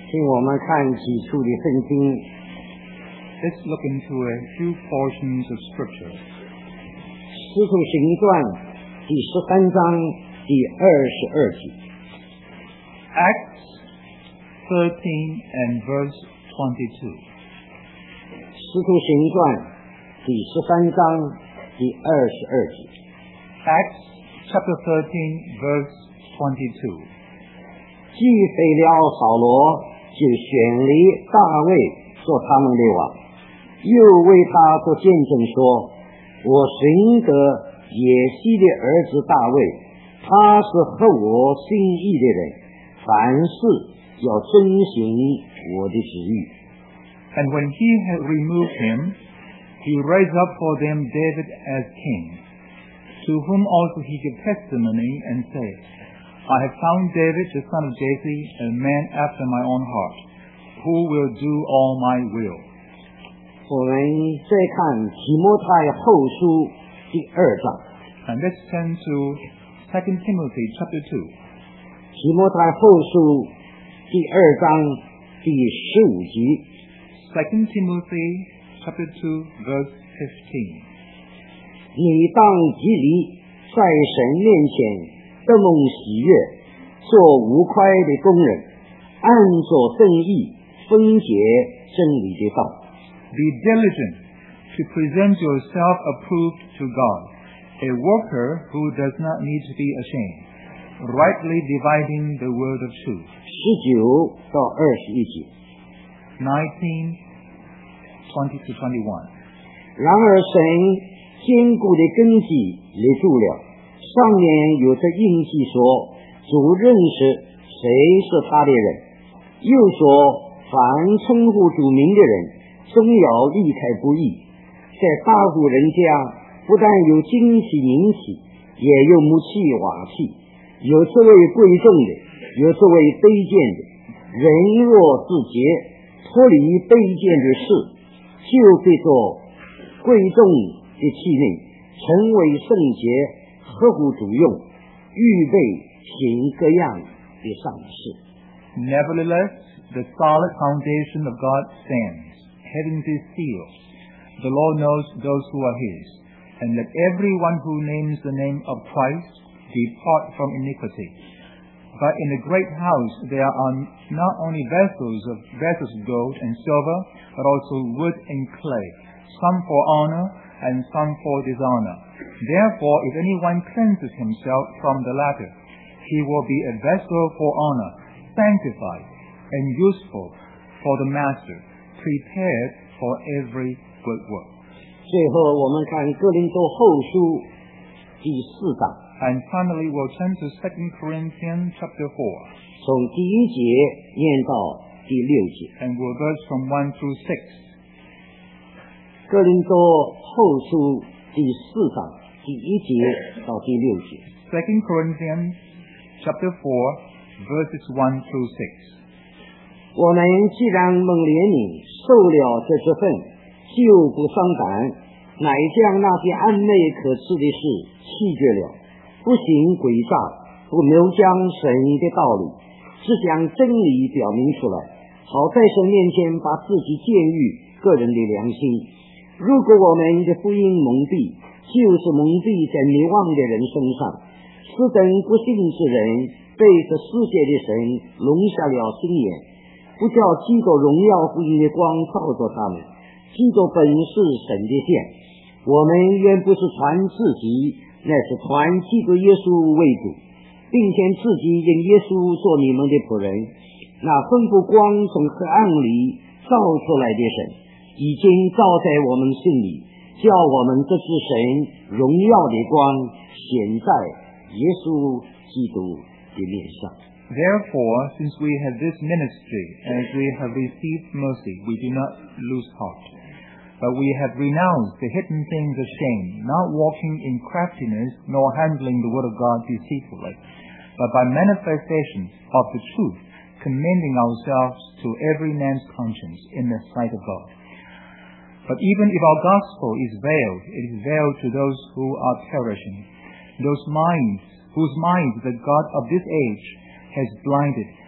请我们看几处的圣经。 Let's look into a few portions of Scripture. 使徒行传第13章第22节。 Acts 13 and verse 22. 使徒行传第13章第22节。 Acts chapter 13 verse 22. 既废了扫罗，就选立大卫做他们的王，又为他做见证说：我寻得耶西的儿子大卫，他是合我心意的人，凡事要遵行我的旨意。 And when he had removed him, he raised up for them David as king, to whom also he gave testimony and said, I have found David the son of Jesse, a man after my own heart, who will do all my will. 我们再看提摩太后书第2章。 And let's turn to 2 Timothy chapter 2. 提摩太后书第2章第15节。 2 Timothy chapter 2 verse 15. 你当极力在神面前得蒙喜悦，做无亏的工人，按着正义分解真理的道。 Be diligent to present yourself approved to God, a worker who does not need to be ashamed, rightly dividing the word of truth. 19到21节。 19, 20 to 21. 然而神坚固的根基立住了，上面有着印记说，主认识谁是他的人，又说凡称呼主名的人，终要离开不义。在大户人家，不但有金器银器，也有木器瓦器，有这位贵重的，有这位卑贱的。人若自洁，脱离卑贱的事，就被做贵重的器皿，成为圣洁，合乎主用，预备行各样的善事。 Nevertheless, the solid foundation of God stands, having this seal. The Lord knows those who are his, and let everyone who names the name of Christ depart from iniquity. But in the great house there are not only vessels of gold and silver, but also wood and clay, some for honor and some for dishonor. Therefore, if anyone cleanses himself from the latter, he will be a vessel for honor, sanctified and useful for the master, prepared for every good work. 最后我们看哥林多后书第4章。 And finally, we'll turn to 2 Corinthians chapter 4, 从第1节念到第6节。 and we'll verse from 1 through 6. 哥林多后书第4章第1节到第6节。 2 Corinthians chapter 4, verses 1 through 6. 我们既然蒙怜悯，受了这份，就不伤感，乃将那些暗昧可耻的事弃绝了，不行诡诈，不谬讲神的道理，只将真理表明出来，好在神面前把自己鉴于个人的良心。如果我们的福音蒙蔽，就是蒙蔽在迷惘的人身上，此等不信之人被这世界的神笼下了心眼，不叫基督荣耀福音的光照着他们。基督本是神的殿，我们原不是传自己，乃是传基督耶稣为主，并且自己因耶稣做你们的仆人。那吩咐光从黑暗里照出来的神，已经照在我们心里，叫我们这是神荣耀的光显在耶稣基督的面上。 Therefore, since we have this ministry, as we have received mercy, we do not lose heart. But we have renounced the hidden things of shame, not walking in craftiness, nor handling the word of God deceitfully, but by manifestation of the truth, commending ourselves to every man's conscience in the sight of God. But even if our gospel is veiled, it is veiled to those who are perishing, whose minds the God of this age has blinded,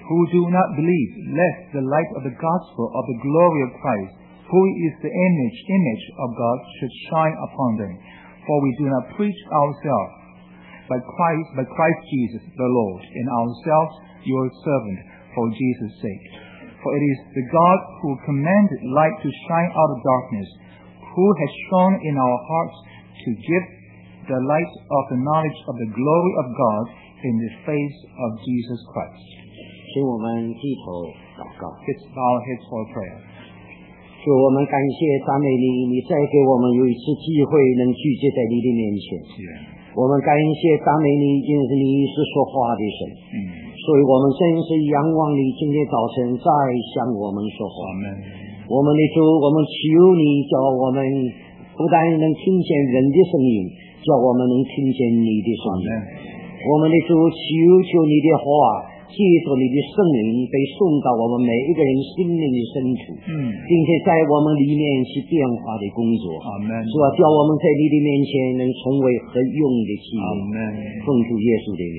who do not believe, lest the light of the gospel of the glory of Christ, who is the image of God, should shine upon them. For we do not preach ourselves, but Christ Jesus the Lord, and ourselves your servant for Jesus' sake. For it is the God who commanded light to shine out of darkness, who has shone in our hearts to give the light of the knowledge of the glory of God in the face of Jesus Christ. 请我们低头祷告。 Let's bow our heads for prayer. 主，我们感谢赞美你，你再给我们有一次机会能聚集在你的面前。我们感谢赞美你，因为你是说话的神。所以我们真是仰望你，今天早晨再向我们说话。我们的主，我们求你，叫我们不但能听见人的声音，叫我们能听见你的声音。我们的主，求你的话借着你的圣灵被送到我们每一个人心灵的深处，并且在我们里面是变化的工作。主啊，叫我们在你的面前能成为合用的器皿。奉主耶稣的名。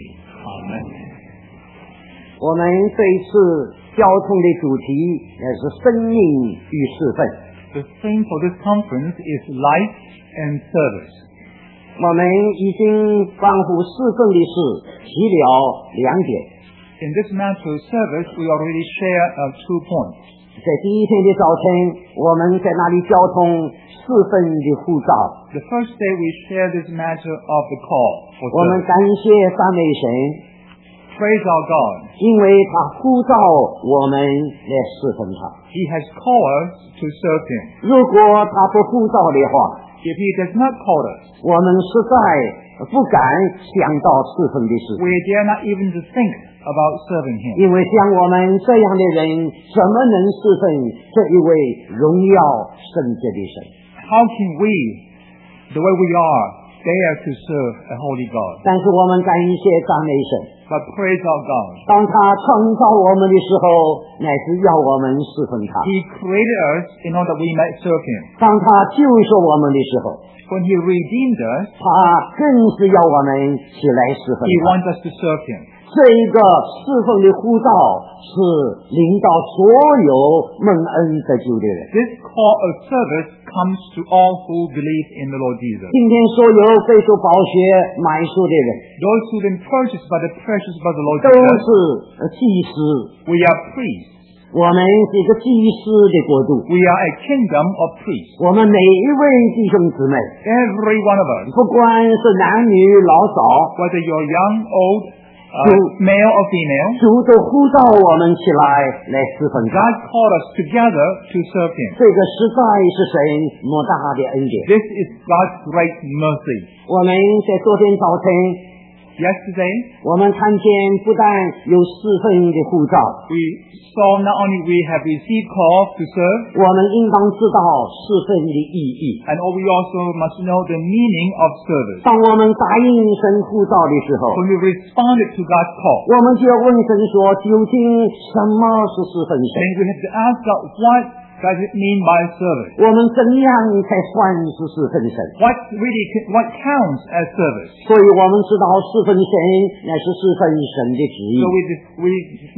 我们这一次交通的主题是生命与侍奉。 The theme for this conference is life and service. 我们已经关乎侍奉的事提了2点。 In this matter of service, we already share 2 points. 在第一天的早晨，我们在那里交通侍奉的呼召。 The first day we share this matter of the call for 我们 service. 感谢赞美神， Praise our God. 因为他呼召我们来侍奉他。 He has called us to serve Him. 如果他不呼召的话， If He does not call us, 我们实在不敢想到侍奉的事， we dare not even to think about serving Him. 因为像我们这样的人，怎么能侍奉这一位荣耀圣洁的神？ How can we, the way we are, dare to serve a holy God? 但是我们感谢赞美神， But praise our God. 当他创造我们的时候，乃是要我们侍奉他； He created us in order that we might serve Him. 当他救赎我们的时候， When He redeemed us, 他更是要我们起来侍奉 He 他。 wants us to serve Him. 这一个侍奉的呼召是临到所有蒙恩得救的人。 This call of service comes to all who believe in the Lord Jesus. 今天所有被受宝血买赎的人， Those who have been purchased by the precious blood of the Lord 都 Jesus, 是祭司。 we are priests. 我们是一个祭司的国度， We are a kingdom of priests. 我们每一位弟兄姊妹， Every one of us, 不管是男女老少， whether you're young, old, True. male or female, 主都呼召我们起来侍奉他。 God called us together to serve Him. 这个实在是神莫大的恩典。 This is God's great mercy. 我们在昨天早晨， Yesterday, 我们看见不但有侍奉的呼召， we saw not only we have received call to serve, 我们应当知道侍奉的意义。 and we also must know the meaning of service. 当我们答应神呼召的时候， When we responded to God's call, 我们就要问神说：究竟什么是侍奉神？ then we have to ask God, what does it mean by service? 我们怎样才算是侍奉神？ What counts as service? 所以我们知道侍奉神乃是侍奉神的旨意。 So we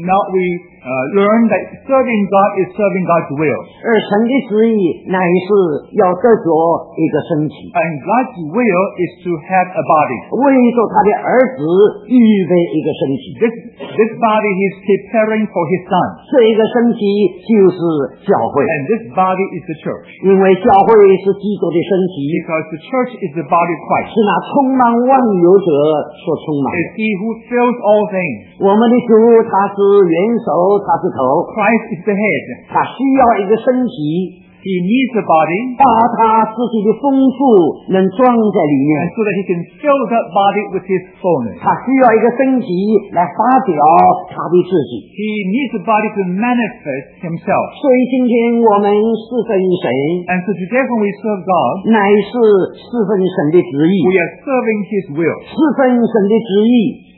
learn that serving God is serving God's will. 而神的旨意乃是要得着一个身体， And God's will is to have a body. 为着他的儿子预备一个身体。 This body He is preparing for His Son. 这一个身体就是教会， And this body is the church. 因为教会是基督的身体， Because the church is the body of Christ. 是那充满万有者所充满的。 It's He who fills all things. 我们的主他是元首，他是头， Christ is the head. 他需要一个身体， He needs a body, 把他自己的丰富能装在里面。 and so that He can fill that body with His fullness. 他需要一个身体来发表他的自己。 He needs a body to manifest Himself. 所以今天我们侍奉神， And so today when we serve God, 乃是侍奉神的旨意。 we are serving His will. 侍奉神的旨意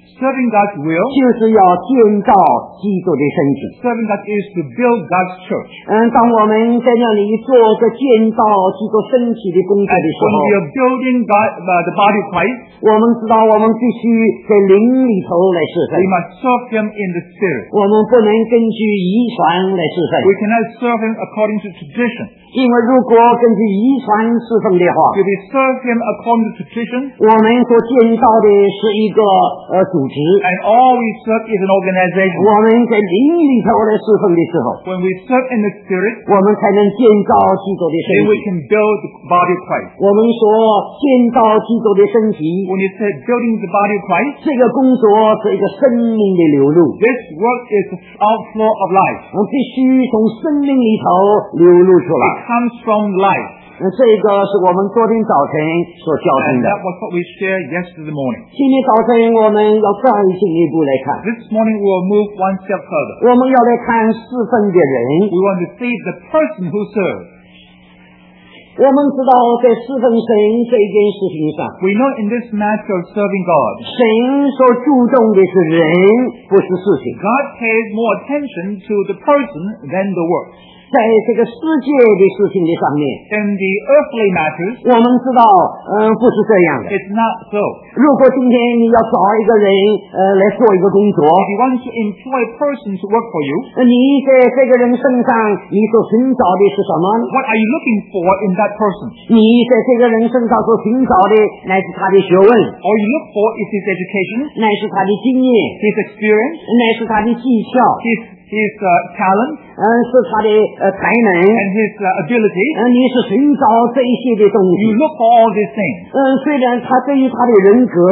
Serving God's will, 就是要建造基督的身体。 serving God is to build God's church. 当我们在那里做着建造基督身体的工作 And 的时 when 候， we are building the body of Christ, 我们知道我们必须在灵里头来侍奉， we must serve Him in the Spirit. 我们不能根据遗传来侍奉， We cannot serve Him according to tradition. 因为如果根据遗传侍奉的话， If we serve Him according to tradition, 我们所建造的是一个组织， and all we serve is an organization, 我们在灵里头来侍奉的时候， when we serve in the Spirit, 我们才能建造基督的身 then we 体。 can build the body of Christ. 我们说建造基督的身体， When you say building the body of Christ, 这个工作是一个生命的流露， this work is the outflow of life. 我们必须从生命里头流露出 It 来。 comes from life. 这个是我们昨天早晨所教训 And 的。 that was what we shared yesterday morning. 今天早晨我们要再进一步来看， This morning we will move one step further. 我们要来看侍奉的人。 We want to see the person who serves. 我们知道在侍奉神这件事情上， We know in this matter of serving God, 神所注重的是人，不是事情。 God pays more attention to the person than the work. 在这个世界的事情的上面， In the earthly matters, 我们知道，不是这样的。 it's not so. 如果今天你要找一个人，来做一个工作， If you want to employ a person to work for you, 你在这个人身上，你所寻找的是什么？ what are you looking for in that person? 你在这个人身上所寻找的，乃是他的学问， All you look for is his education, 乃是他的经验， his experience, 乃是他的技巧， his talent, 是他的才能， and his ability. 你是寻找这一些的东 You 西。 look for all these things. 虽然他对于他的人格，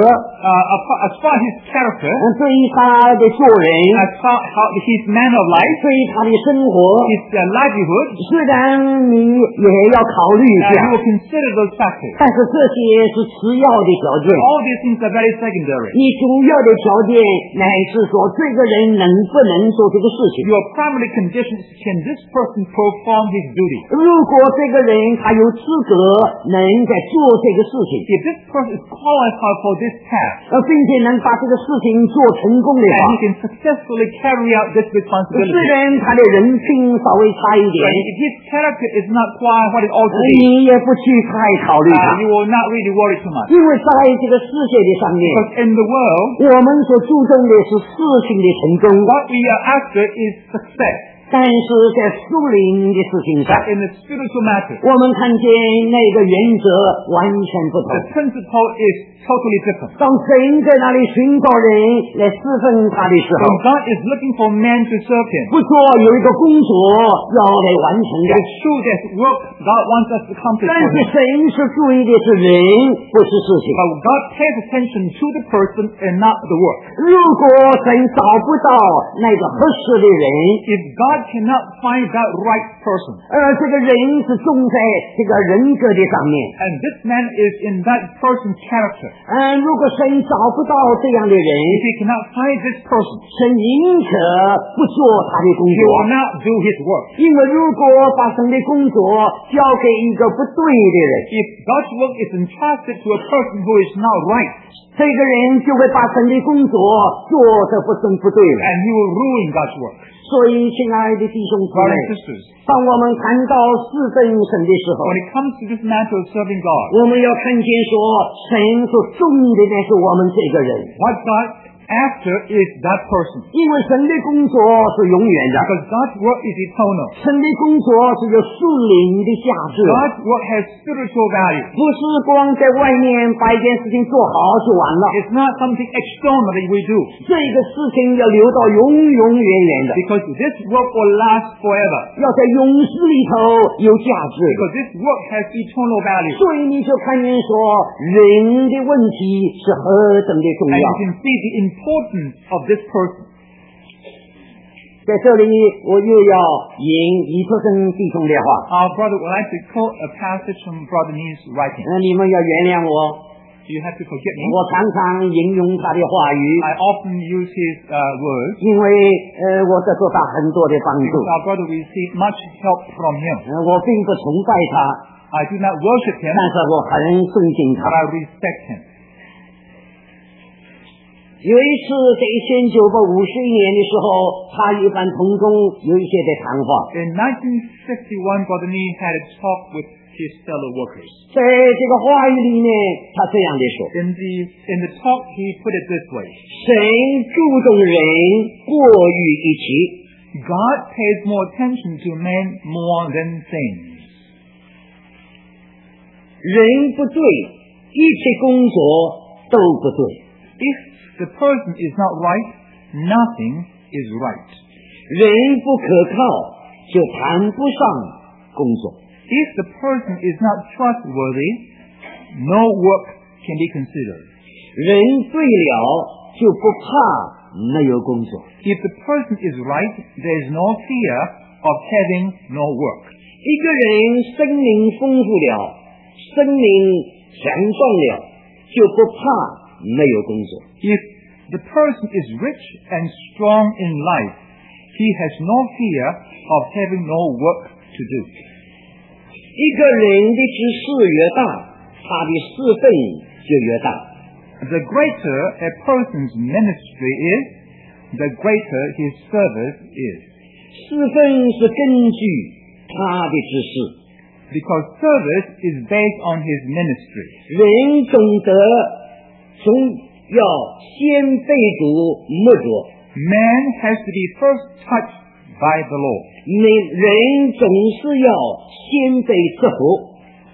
As far as his character, 对于他的做人， as far how his manner of life, 对于他的生活， his livelihood, 虽然你也要考虑一 you 下， will consider those factors. 但是这些是次要的条件。 All these things are very secondary. 你主要的条件乃是说这个人能不能做这个事情。 Your primary condition is, can this person perform his duty? 如果这个人他有资格能在做这个事情， If this person is qualified for this task, 并且能把这个事情做成功的 and 话， he can successfully carry out this 虽 responsibility, 然他的人品稍微差一点， but if his character is not quite what it ought to be, 你也不去太考虑他， you will not really worry too much. 因为在这个世界的上面， Because in the world, 我们所注重的是事情的成功， what we are after is success. 但是在属灵的事情上， But in the spiritual matter, 我们看见那个原则完全不同。 the principle is totally different. 当神在那里寻找人来侍奉他的时候， When God is looking for men to serve Him, 不说有一个工作要来完成的， it's true that work God wants us to accomplish 但 for 是 Him. 神是注意的是人，不是事情。 But God pays attention to the person and not the work. 如果神找不到那个合适的人， If God cannot find that right person, 这个人是种在这个人格的上面， and this man is in that person's character, 如果神找不到这样的人， if he cannot find this person, 神宁可不做他的工 he 作， will not do his work. 因为如果把神的工作交给一个不对的人， If God's work is entrusted to a person who is not right, 这个人就会把神的工作做得不正不对了。 and he will ruin God's work. 所以，亲爱的弟兄姊 Brothers 妹 and，sisters, 当我们谈到侍奉神的时候， when it comes to this matter of serving God, 我们要看见说，神所重的乃是我们这个人， what God after is that person. 因为神的工作是永远的， Because God's work is eternal. 神的工作是有属灵的价值， God's work has spiritual value. 不是光在外面把一件事情做好就完了， It's not something external that we do. 这个事情要留到永永远远的， Because this work will last forever. 要在永世里头有价值。 Because this work has eternal value. 所以你就看见说，人的问题是何等的重 And 要。 you can see the importance of this person. 在这里，我又要引以特生弟兄的话， Our brother would like to quote a passage from Brother Nee's writing. 你们要原谅我， You have to forgive me. 我常常引用他的话语， I often use his words 因为我得到他很多的帮助。 because our brother received much help from him. 我并不崇拜他， I do not worship him, 但是我很尊敬 but 他。 I respect him. 有一次在1951年的时候，他与一般同工有一些的谈话。 In 1951, Brother Nee had a talk with his fellow workers. 在这个话语里面，他这样的说 In the talk, he put it this way. 神注重人过于一切， God pays more attention to man more than things. 人不对，一切工作都不对。 If the person is not right, nothing is right. 人不可靠，就谈不上工作。 If the person is not trustworthy, no work can be considered. 人对了，就不怕没有工作。 If the person is right, there is no fear of having no work. 一个人生命丰富了，生命强壮了，就不怕没有工作。 If the person is rich and strong in life, he has no fear of having no work to do. 一个人的知识越大，他的侍奉就越大。 The greater a person's ministry is, the greater his service is. 侍奉是根据他的知识， Because service is based on his ministry. 人总要先被主摸着， Man has to be first touched by the Lord. 人总是要先被折服，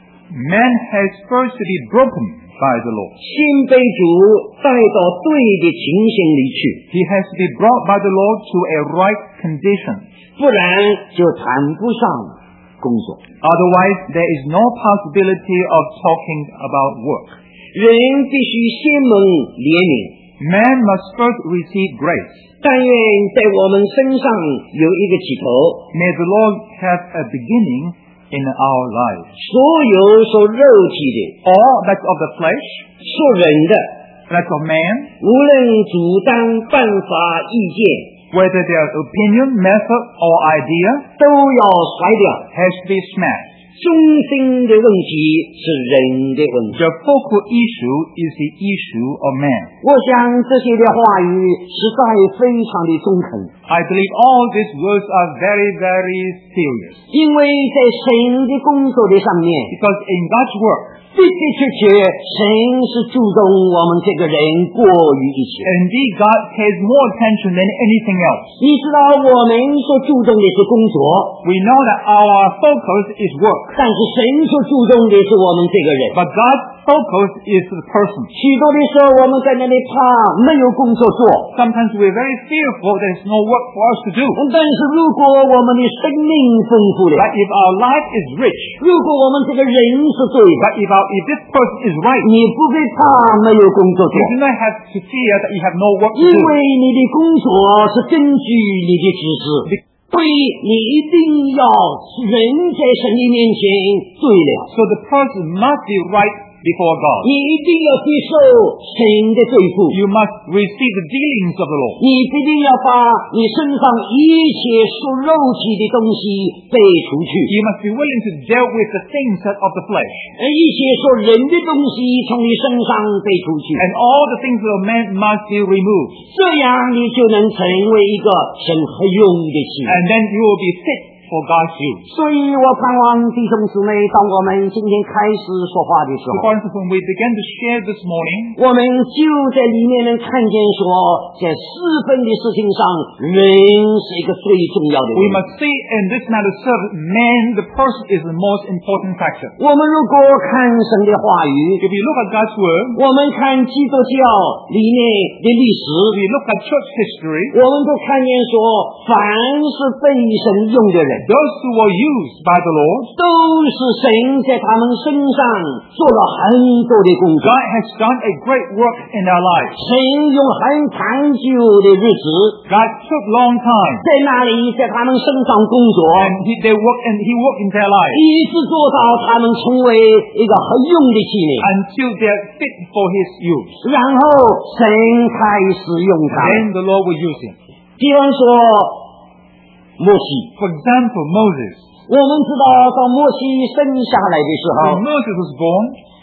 Man has first to be broken by the Lord. 先被主带到对的情形里去， He has to be brought by the Lord to a right condition. 不然就谈不上工作。 Otherwise, there is no possibility of talking about work. 人必须先蒙怜悯， Man must first receive grace. 但愿在我们身上有一个起头， May the Lord have a beginning in our lives. 所有属肉体的、 All that's of the flesh, 属人的， that's of man, 无论主张、办法、意见， whether their opinion, method, or idea, 都要甩掉。 has to be smashed. 中心的问题是人的问题。 The focal issue is the issue of man. 我想这些的话语实在非常的中肯， I believe all these words are very, very serious. 因为在神的工作的上面， Because in God's work, 的的确确，神是注重我们这个人过于一切。 indeed God pays more attention than anything else. 你知道我们所注重的是工作， We know that our focus is work, 但是神所注重的是我们这个人。 but God's focus is the person. 许多的时候，我们在那里怕没有工作做， Sometimes we're very fearful there's no work for us to do. 但是如果我们的生命丰富了， But if our life is rich, 如果我们这个人是对的， but if this person is right, 你不会怕没有工作做， you do not have to fear that you have no work to 因 do. 为你的工作是根据你的知识，所以你一定要人在神的面前对了， So the person must be right before God. 你一定要接受神的对付， You must receive the dealings of the Lord. 你必定要把你身上一切属肉体的东西背出去， You must be willing to deal with the things of the flesh. 一切属人的东西从你身上背出去， And all the things of man must be removed. 这样你就能成为一个神合用的器皿。 And then you will be fit for God's use. 所以我盼望弟兄姊妹，当我们今天开始说话的时 So 候， for instance, when we began to share this morning, 我们就在里面能看见说，在侍奉的事情上，人是一个最重要的 we 人。 must see in this matter of service, man, the person is the most important factor. 我们如果看神的话语， If we look at God's word, 我们看基督教里面的历史， we look at church history, 我们都看见说，凡是被神用的人， those who were used by the Lord, 都是神在他们身上做了很多的工作。 God has done a great work in their lives. 神用很长久的日子， God took long time, 在那里在他们身上工作， and He worked in their lives 一直做到他们成为一个合用的器皿， until they're fit for His use. 然后神开始用他。 Then the Lord will use him. 比方说摩西， For example, Moses. 我们知道当摩西生下来的时候， When Moses was born,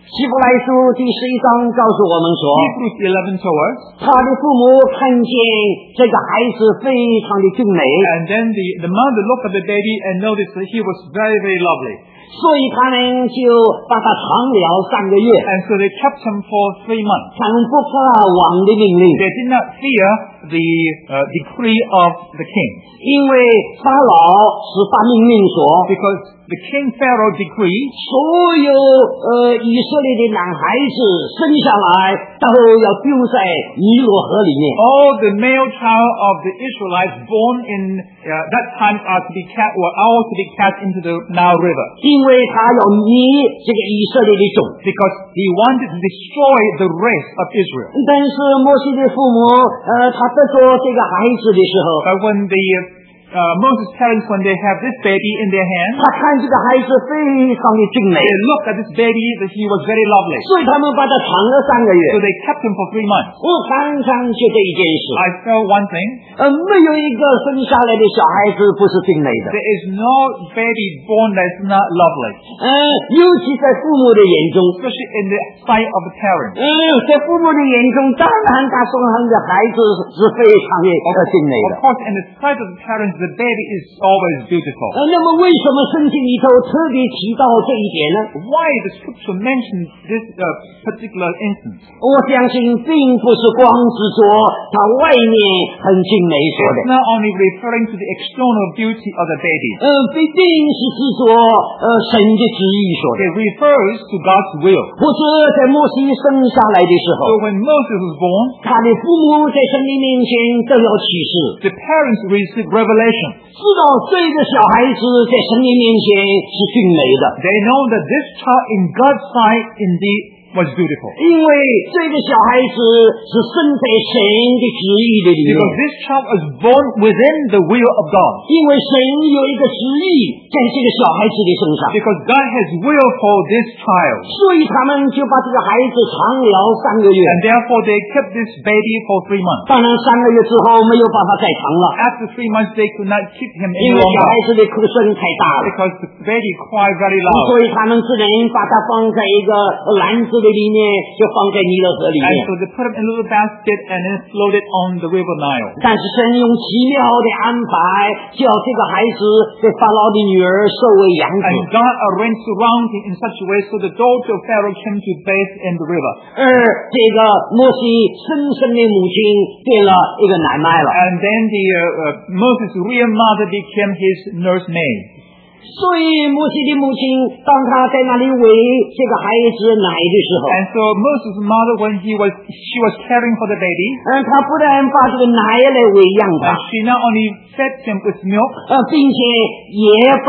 希伯来书第11章告诉我们说， Hebrews 11 told us, 他的父母看见这个孩子非常的俊美， and then the mother looked at the baby and noticed that he was very, very lovely. 所以他们就把他藏了3个月， And so they kept him for 3 months. 他们不怕王的命令， They did not fear the decree of the king, 因为法老是发命令说， because the king Pharaoh decreed 所有以色列的男孩子生下来都要丢在尼罗河里面。 all the male child of the Israelites born in that time are to be cast into the Nile River, 因为他要灭这个以色列的种。 because he wanted to destroy the race of Israel. 但是摩西的父母，他得着这个孩子的时候， But when Moses' parents, when they have this baby in their hands, 他看这个孩子非常的俊美， they looked at this baby that he was very lovely. 所以他们把他藏了3个月。 So they kept him for 3 months. 我常常觉得一件事， I felt one thing, 没有一个生下来的小孩子不是俊美的， there is no baby born that is not lovely, 尤其在父母的眼中， especially in the sight of the parents. 在父母的眼中，当然他生的孩子是非常的俊美的。 Of course, in the sight of the parents, the baby is always beautiful. 那么为什么圣经里头特别提到这一点呢？ Why the scripture mentions this particular instance? 我相信并不是光是说他外面很俊美说的， It's not only referring to the external beauty of the baby. 必定是指着神的旨意说的。 It refers to God's will. 或者在摩西生下来的时 So 候， when Moses was born, 他的父母在神的面前都要启示， the parents received revelation. 知道这个小孩子在神的面前是俊美的， They know that this child in God's sight indeed was beautiful. 因为这个小孩子是生在神的旨意的里面， Because this child was born within the will of God. 因为神有一个旨意在这个小孩子的身上， Because God has will for this child. 所以他们就把这个孩子藏了3个月。 And therefore they kept this baby for 3 months. 当然3个月之后没有办法再藏了， After 3 months they could not keep him 因 any 为小孩 longer. 子的哭声太大了， Because the baby cried very 所 loud. 以他们只能把它放在一个篮子的里面，就放在尼罗河里面 And。so they put him in a little basket and then floated on the river Nile. 但是神用奇妙的安排，叫这个孩子被法老的女儿收为养子， And God arranged surrounding in such a way so the daughter of Pharaoh came to bathe in the river. 而这个摩西深深的母亲变了一个奶奶了。 And then Moses' real mother became his nursemaid. 所以摩西的母亲当他在那里喂这个孩子奶的时候， And so Moses' mother, when she was caring for the baby, 他不但把这个奶来喂养他， she not only fed him with milk, 并且也把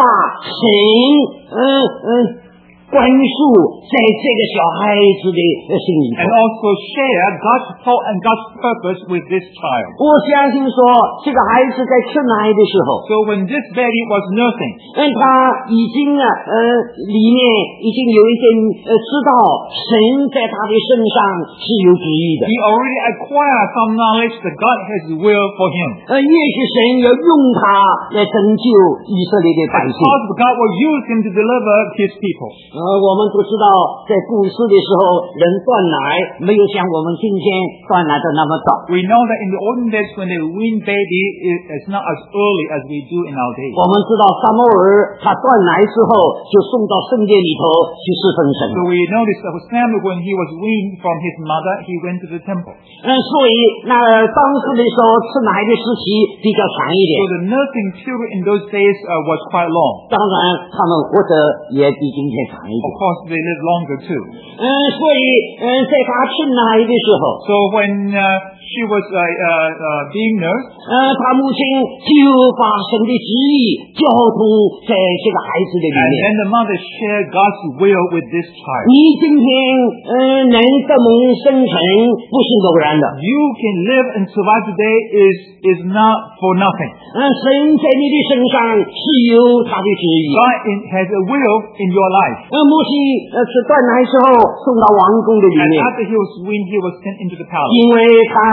神关注在这个小孩子的心里头 and。also share God's thought and God's purpose with this child. 我相信说，这个孩子在吃奶的时候， So when this baby was nursing, 他已经里面已经有一点知道神在他的身上是有旨意的。 he already acquired some knowledge that God has will for him. 也许神要用他来拯救以色列的百姓。 Because God will use him to deliver his people. 我们都知道，在古时的时候，人断奶没有像我们今天断奶的那么早。 We know that in the olden days when they wean baby, it's not as early as we do in our days. 我们知道撒母耳他断奶之后，就送到圣殿里头去侍奉神。 So we noticed that Samuel, when he was weaned from his mother, he went to the temple. 所以那当时的时候吃奶的时期比较长一点。 So the nursing period in those days was quite long. 当然，他们活得也比今天长一点。 Of course, they live longer too. 所以在他吃奶的时候， So when she was being nursed, 他母亲就把神的旨意交通在这个孩子的里 and 面。 then the mother shared God's will with this child. 你今天能得蒙生存，不是偶然的。 You can live and survive today is not for nothing. 神在你的身上是有他的旨意。 God has a will in your life. 摩西吃断奶之后送到王宫的里 And 面， after he was weaned, he was sent into the palace. 因为他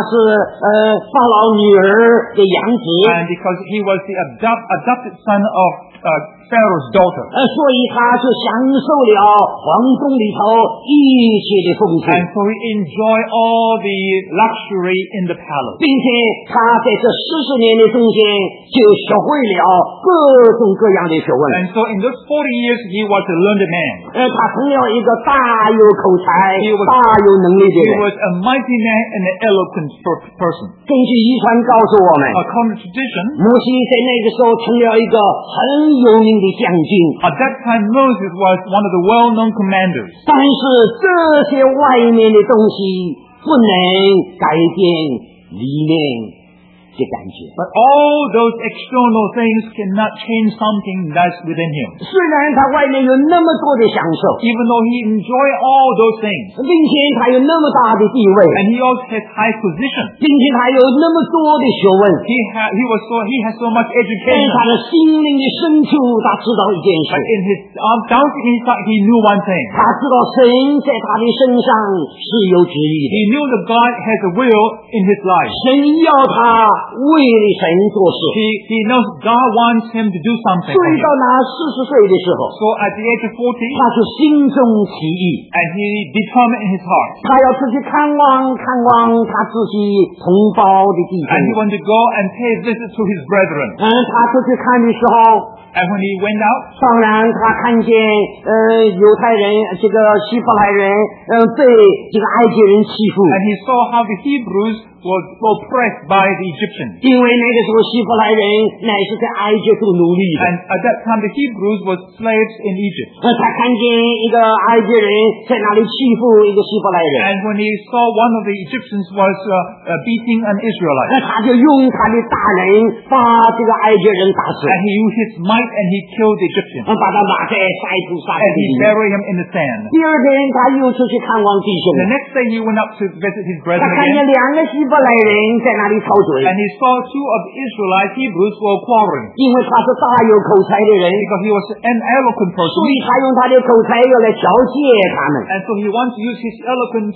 是法老女儿的养子， and because he was the adopted son of Pharaoh's daughter. 所以他就享受了皇宫里头一切的丰富， And so he enjoyed all the luxury in the palace. 并且他在这40年的中间就学会了各种各样的学问。 And so in those 40 years, he was a learned man. 他成了一个大有口才、 He was- 大有能力的 He 人。 was a mighty man and an eloquent person. 根据遗传告诉我们， According to tradition, 摩西在那个时候成了一个很有名的将军， at that time Moses was one of the well-known commanders. 但是这些外面的东西不能改变里面的感觉。 But all those external things cannot change something that's within him. 虽然他外面有那么多的享受， Even though he enjoyed all those things, 并且他有那么大的地位， and he also has high position. 并且他有那么多的学问， He has so much 但是 education. 他的心灵的深处，他知道一件事， But in his down inside, he knew one thing. 他知道神在他的身上是有旨意的， He knew that God has a will in his life. 神要他为了神做事。 He knows God wants him to do something. 所 for 以 him. 到他40岁的时候， So at the age of 40, 他就心中起意， and he determined in his heart, 他要出去看望他自己同胞的弟兄 and he。wanted to go and pay a visit to his brethren. 他出去看的时候， And when he went out, 当然他看见犹太人这个希伯来人被这个埃及人欺负， and he saw how the Hebrews were oppressed by the Egyptians. 因为那个时候希伯来人乃是在埃及做奴隶的。 And at that time, the Hebrews were slaves in Egypt. 他看见一个埃及人在那里欺负一个希伯来人， And when he saw one of the Egyptians was beating an Israelite, 他就用他的大能把这个埃及人打死， and he used his might and he killed the Egyptian, 把他埋在沙土沙 and 地 he 里。 buried him in the sand. 第二天他又出去看望弟兄， The next day he went up to visit his 他 brethren 看见 again, 两个希伯来人在那里吵嘴， and he saw two of the Israelite Hebrews were quarreling 因为他是大有口才的人， because he was an eloquent 所 person, 以他用他的口才要来调节他们。 and so he wants to use his eloquence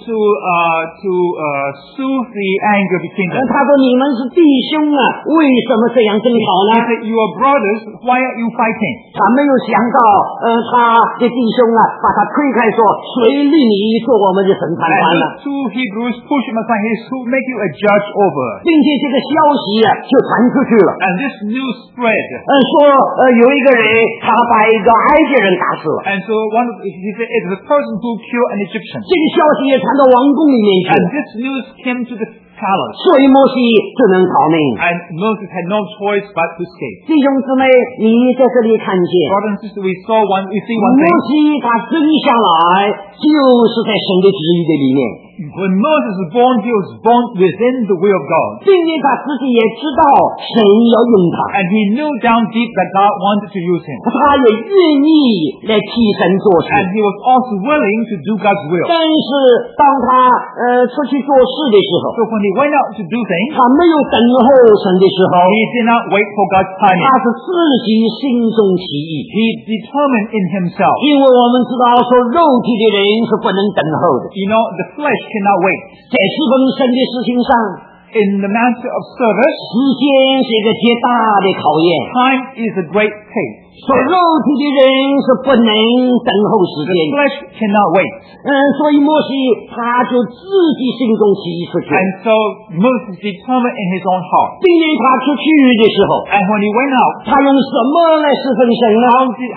to soothe the anger between them. 他说：“你们是弟兄啊，为什么这样争吵呢 He said, "You are brothers. Why are you fighting?" 他没有想到，他的弟兄啊，把他推开说：“谁立你做我们的审判官 And 呢 these two Hebrews pushed him aside. He said, "Who make you a judge over us?" 并且这个消息啊，就传出去了。 And this news spread. 说有一个人他把一个埃及人打死了， And so he said, "It is a person who killed an Egyptian." 这个消息也传到王宫里面去 And 了， this news came to the palace. 所以摩西只能逃命。 And Moses had no choice but to escape. 弟兄姊妹，你在这里看见， Brothers and sisters, we see one 摩 thing. 西他生下来就是在神的旨意的里面， When Moses was born, he was born within the will of God. 并且他自己也知道神要用他， And he knew down deep that God wanted to use him. 他也愿意来替神做事。 And he was also willing to do God's will. 但是当他出去做事的时候， So when he went out to do things, 他没有等候神的时候， he did not wait for God's 他 timing. 是自己心中起意。 He determined in himself. 因为我们知道说肉体的人是不能等候的， You know, the flesh cannot wait. 在侍奉神的事情上， In the matter of service, 时间是一个极大的考验。 time is a great test. 说肉体的人是不能等候时 The 间， flesh cannot wait. 所以摩西他就自己心中起意出去， And so Moses determined in his own heart. 并且他出去的时候， And when he went out, 他用什么来侍奉神呢？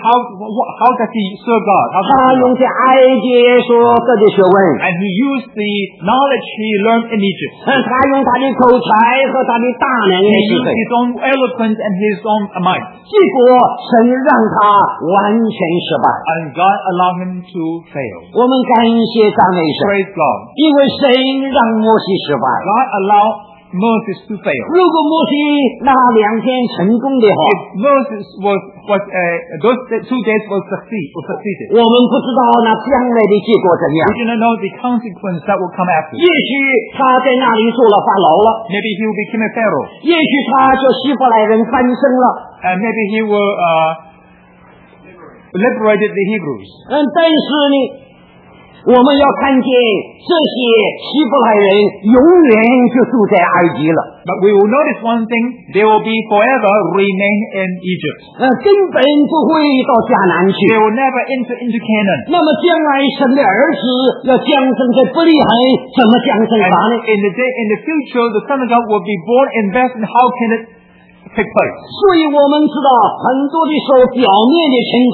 how does he serve God? How does 他 he 用在埃及所得的学问， And he used the knowledge he learned in Egypt. 他用他的口才和他的大能来 He 侍 used 奉， his own eloquence and his own might. 结果神让他完全失败。 And God allowed him to fail. 我们感谢赞美神， Praise God. 因为神让摩西失败。 God allowed Moses to fail. 如果摩西那2天成功的话， If Moses those 2 days succeeded, 我们不知道那将来的结果怎样。 we do not know the consequence that will come after. 也许他在那里做了法老了， Maybe he will become a pharaoh, 也许他就希伯来人翻身了。 and maybe he will liberated the Hebrews. 但是呢， 我们要看见这些希伯来人永远就住在埃及了。 But we will notice one thing, they will be forever remain in Egypt. 根本不会到迦南去。 They will never enter into Canaan. 那么将来神的儿子要降生在伯利恒，怎么降生法呢？ And in the future, the Son of God will be born in Bethlehem. How can it take place? 所以我们知道很多的时候表面的成功，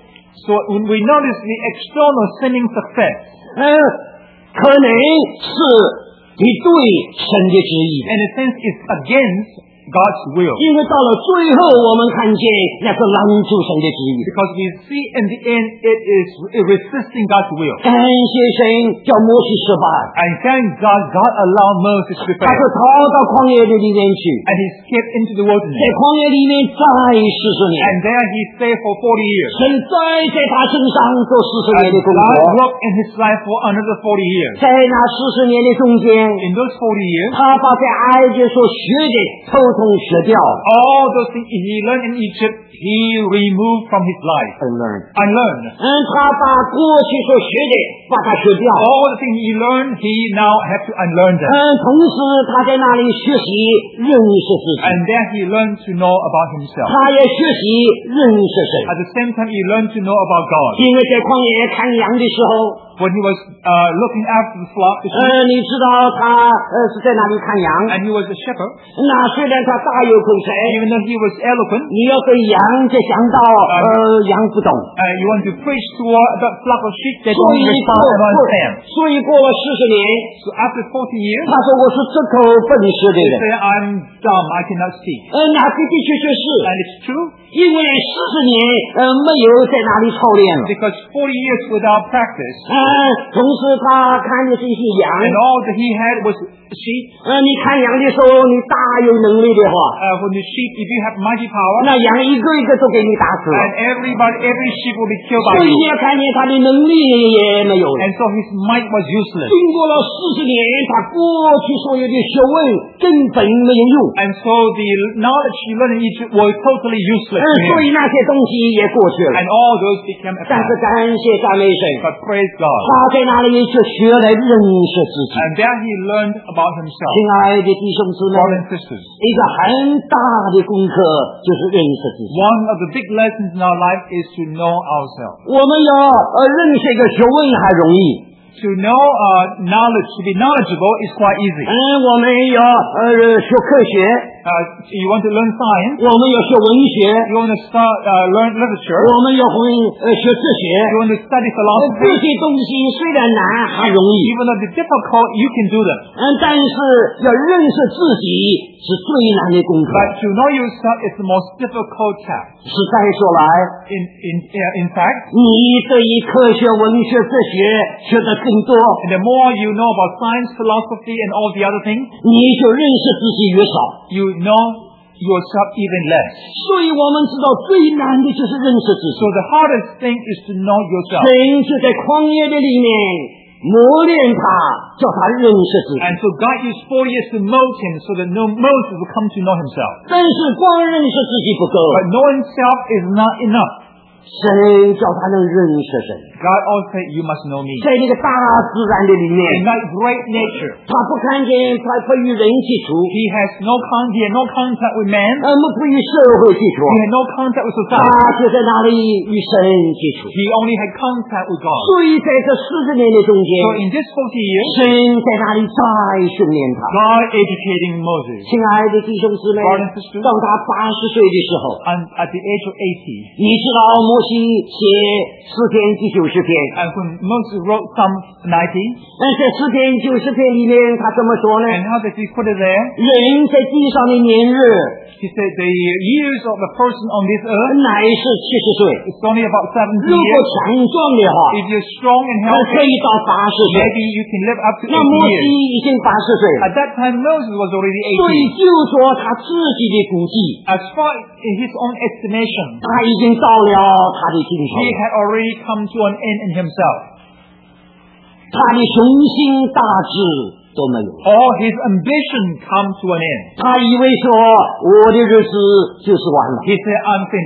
So when we notice the external seeming success, 可能是敌对神的旨意的。 in a sense, is against God's will. 因为到了最后，我们看见那是拦住神的旨意。 Because we see in the end, it is resisting God's will. 感谢神，叫摩西失败， And thank God, God allowed Moses to 他 fail. 就逃到旷野的里面去， And he escaped into the 在 wilderness. 旷野里面再40年， And there he stayed for 40 years. 神再在他身上做40年 And 的工 God 作。 worked in his life for another 40 years. 在那40年的中间， In those 40 years, 他把在埃及所学的统统学掉了。 all those things he learned in Egypt, he removed from his life. Unlearned. 他把过去所学的把它学掉。 All the things he learned, he now has to unlearn them. 同时他在那里学习认识自己， And then he learned to know about himself. 他也学习认识神。 At the same time, he learned to know about God. 因为在旷野看羊的时候， When he was looking after the flock, the sheep, 你知道他是在哪里看羊？ and he was a shepherd, 那虽然他大有口才， even though he was eloquent, 你要对羊就想到羊不懂， you want to preach to the flock of sheep, they 所 don't 以 respond and understand. 所以过了40年， So after 40 years, 他说我是这口笨舌的 they 人。 say, I'm dumb, I cannot speak. 那的的确确是， And it's true, 因为40年没有在哪里操练了。 because 40 years without practice, 同时他看的是一些羊， and all that he had was sheep. 你看羊的时候，你大有能力的话， When the sheep, if you have mighty power, 那羊一个一个都给你打死了。 and every sheep will be killed 所 by 以 you. 你要看见他的能力也没有了。 And so his might was useless. 经过了40年，他过去所有的学问根本没有用。 And so the knowledge he learned in Egypt was totally useless to 所以 him. 那些东西也过去了。 And all those became 但是 apparent. 感谢赞美神， But praise God. 他在那里就学来认识自己。 And there he learned about himself. 亲爱的弟兄姊妹， Brothers and sisters, 一个很大的功课就是认识自己。 one of the big lessons in our life is to know ourselves. 我们要认识一个学问还容易， To know knowledge, to be knowledgeable is quite easy. 我们要学科学， You want to learn science, 我们要学文学， you want to learn literature, 我们要学哲学。 you want to study 这 philosophy. 些东西虽然难，还容易， Even though they're difficult, you can do them. 但是要认识自己是最难的功课。 But to know yourself is the most difficult task. 实在说来， In fact, 你对于科学、文学、哲学学得更多， and the more you know about science, philosophy, and all the other things, 你就认识自己越少。 you know yourself even less. 所以我们知道最难的就是认识自己。 So the hardest thing is to know yourself. 神就在旷野的里面磨练他，叫他认识自己。 And so God used 40 years to mold him so that Moses will come to know himself. 但是光认识自己不够， But knowing self is not enough. 神叫他能认识神。 God also said, you must know me. 在那个大自然的里面， In that great nature, 他不看见他与人接触， he had no contact with man. 不与社会接触， He had no contact with 他 society. 就在那里与神接触。 He only had contact with God. 所以在这40年的中间， So in this 40 years, 神在那里再训练他。 God educating Moses. 亲爱的弟兄姊妹， Brothers and sisters, 当他80岁的时候， And at the age of 80, 你知道摩西写诗篇第90篇， and when Moses wrote Psalm 90, 这诗篇90篇里面他怎么说呢？ and how does he put it there? 人在地上的年日 He said the years of a person on this earth 乃是70岁， is only about 70 如果 years. 强壮的话， If you're strong and 可 healthy, 以到80岁。 maybe you can live up to 那摩 80 西 years. 已经80岁了， At that time, Moses was already 所以 80. 就说他自己的估计， As far in his own estimation, 他已经到了他的尽头， he had already come to an end in himself. 他的雄心大志都没有。 All his ambition come to an end. 他以为说我的日子就是完了， He said, I'm finished.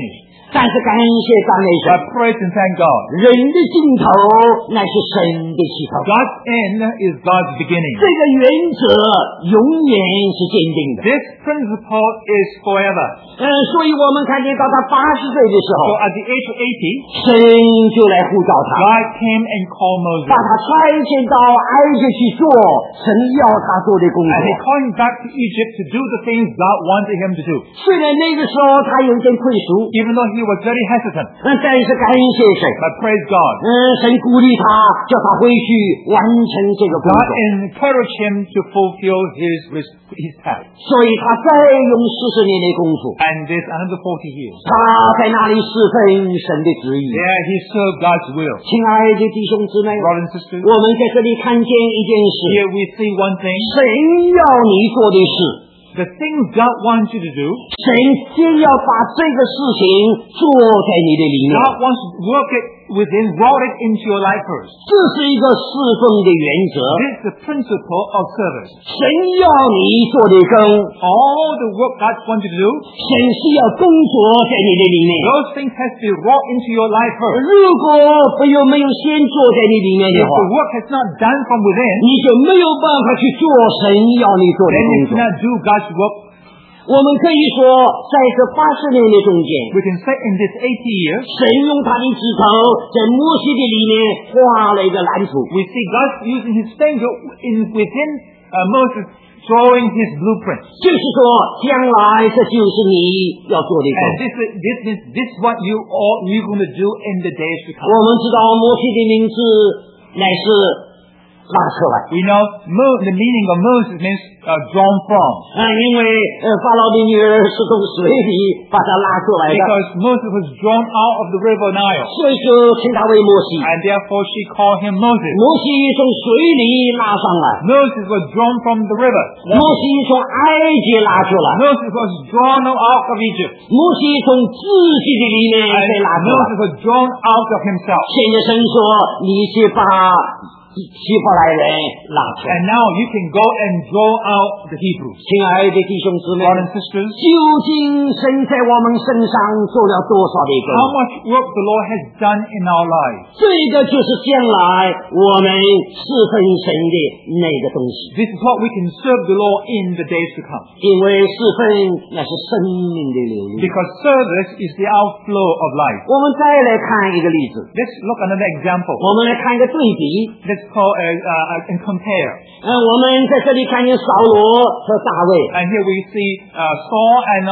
但是感谢赞美神， But praise and thank God. 人的尽头乃是神的起头， God's end is God's beginning. 这个原则永远是坚定的。 This principle is forever. 所以我们看见到他80岁的时 So 候， at the age of 80, 神就来呼召他， God came and called Moses. 把他差遣到埃及去做神要他做的工 And he 作。 called him back to Egypt to do the things God wanted him to do. 虽然那个时候他有点愧疚， Even though he was very hesitant. 但是感谢神， But praise God. 神鼓励他，叫他回去完成这个工 God 作。 encouraged him to fulfill his task. 所以他再用40年的功夫， And this another 40 years. 他在那里侍奉神的旨意。 There he served God's will. 亲爱的弟兄姊妹， Brothers and sisters, 我们在这里看见一件事， here we see one thing. 神要你做的事， The things God wants you to do, 神先要把这个事情做在你的里面， God wants to work it within, wrought it into your life first. 这是一个侍奉的原则。 This is the principle of service. 神要你做的工， All the work God wants you to do, 神是要工作在你的里面。 those things has to be wrought into your life first. 如果没有先做在你里面的 If 话， the work has not done from within, 你就没有办法去做神要你做的 then 工 you 作。 cannot do God's work. 我们可以说，在这80年的中间， We can say in this 80 years, 神用他的指头在摩西的里面画了一个蓝图， we see God using his finger within Moses, drawing his blueprint. 就是说，将来这就是你要做的工。 And this means this is what you're going to do in the days to come. 我们知道摩西的名字乃是拉出来， We know the meaning of Moses means drawn from. 因为法老的女儿是从水里把他拉出来的， Because Moses was drawn out of the river Nile. 所以就称他为摩西。 And therefore she called him Moses. 摩西从水里拉上来， Moses was drawn from the river. 摩西从埃及拉出来， Moses was drawn out of Egypt. 摩西从自己的里面被 And 拉出来。 Moses was drawn out of himself. 现在神说，你去把希伯来人拉出来。 And now you can go and draw out the Hebrews. 亲爱的弟兄姊妹， Brothers and sisters, 究竟神在我们身上做了多少的工？ how much work the Lord has done in our lives. 这个就是将来我们侍奉神的那个东西。 This is what we can serve the Lord in the days to come. 因为侍奉那是生命的流露。 Because service is the outflow of life. 我们再来看一个例子， Let's look at another example. 我们来看一个对比。 Let's call and compare. 我们在这里看见扫罗和大卫。 And here we see Saul and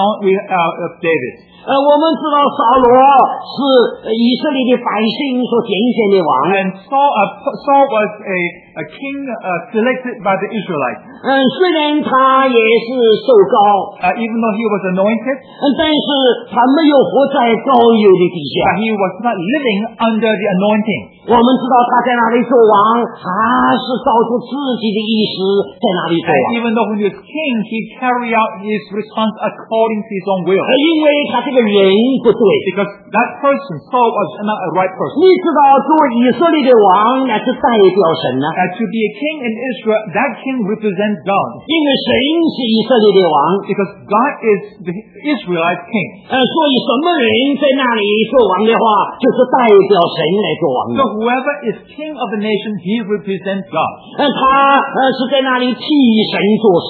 David. 我们知道扫罗是以色列的百姓所拣选的王。 And Saul was a king selected by the Israelites. 虽然他也是受膏， Even though he was anointed, 但是他没有活在膏油的底下。 but he was not living under the anointing. 我们知道他在那里做王，他是照出自己的意思在那里做 And 王。 even though when he was king, he carried out his response according to his own will. 因为他这个人不对。 Because that person, Saul, was not a right person. 你知道做以色列的王乃是代表神呢， To be a king in Israel, that king represents God. 因为神是以色列的王。 Because God is the Israelite king. 所以什么人在那里做王的话，就是代表神来做王的。 So whoever is king of the nation, he represents God. 他是在那里替神做事，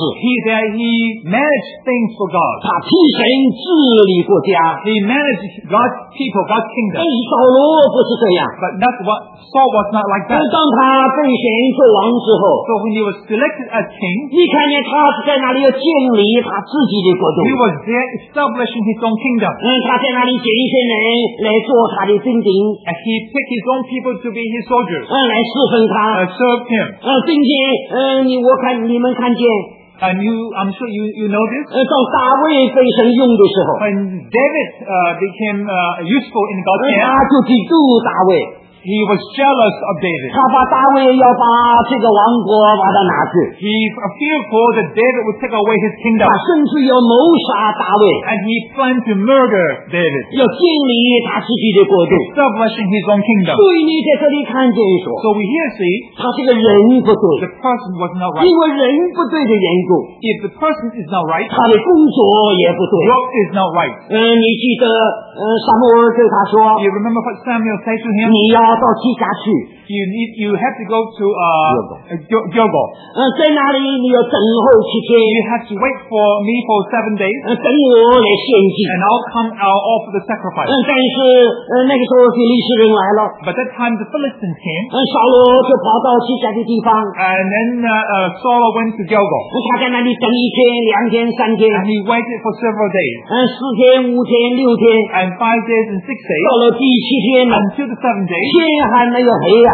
He managed things for God. 他替神治理国家。 He managed God's people, God's 但 kingdom. 是扫罗不是这样。 But that's what Saul was not like that. 当他被选做王之后， So when he was selected as king, 你看见他是在那里要建立他自己的国度。 he was there establishing his own kingdom. 他在那里拣选人来做他的军兵， And he picked his own people to be his soldiers, 来侍奉他。 serve him. 并且你们看见， And I'm sure you know this. 当大卫被神用的时候， When David became useful in God's 他 hand, 就嫉妒大卫。 He was jealous of David. 他怕大卫要把这个王国把它拿去， He's fearful that David would take away his kingdom. 他甚至要谋杀大卫， And he planned to murder David, 要建立他自己的国度。 establishing his own kingdom. 所以你在这里看见说， So we here see 他这个人不对， the person was not 因 right. 为人不对的缘故， If the person is not right, 他的工作也不对。 work is not right. 你记得，撒母耳对他说， You remember what Samuel said to him? 你要到基甲去， You have to go to Gilgal. 在那里你要等候7天， You have to wait for me for 7 days, 等我来献祭。 and I'll offer the sacrifice. 但是那个时候非利士人来了， But that time the Philistines came, 扫罗就跑到基甲的地方， and then Saul went to Gilgal, 他在那里等1天、2天、3天， and he waited for several days, 4天、5天、6天， and 5 days and 6 到 days, 了第7天了， until the 7th day, 天还没有黑呀。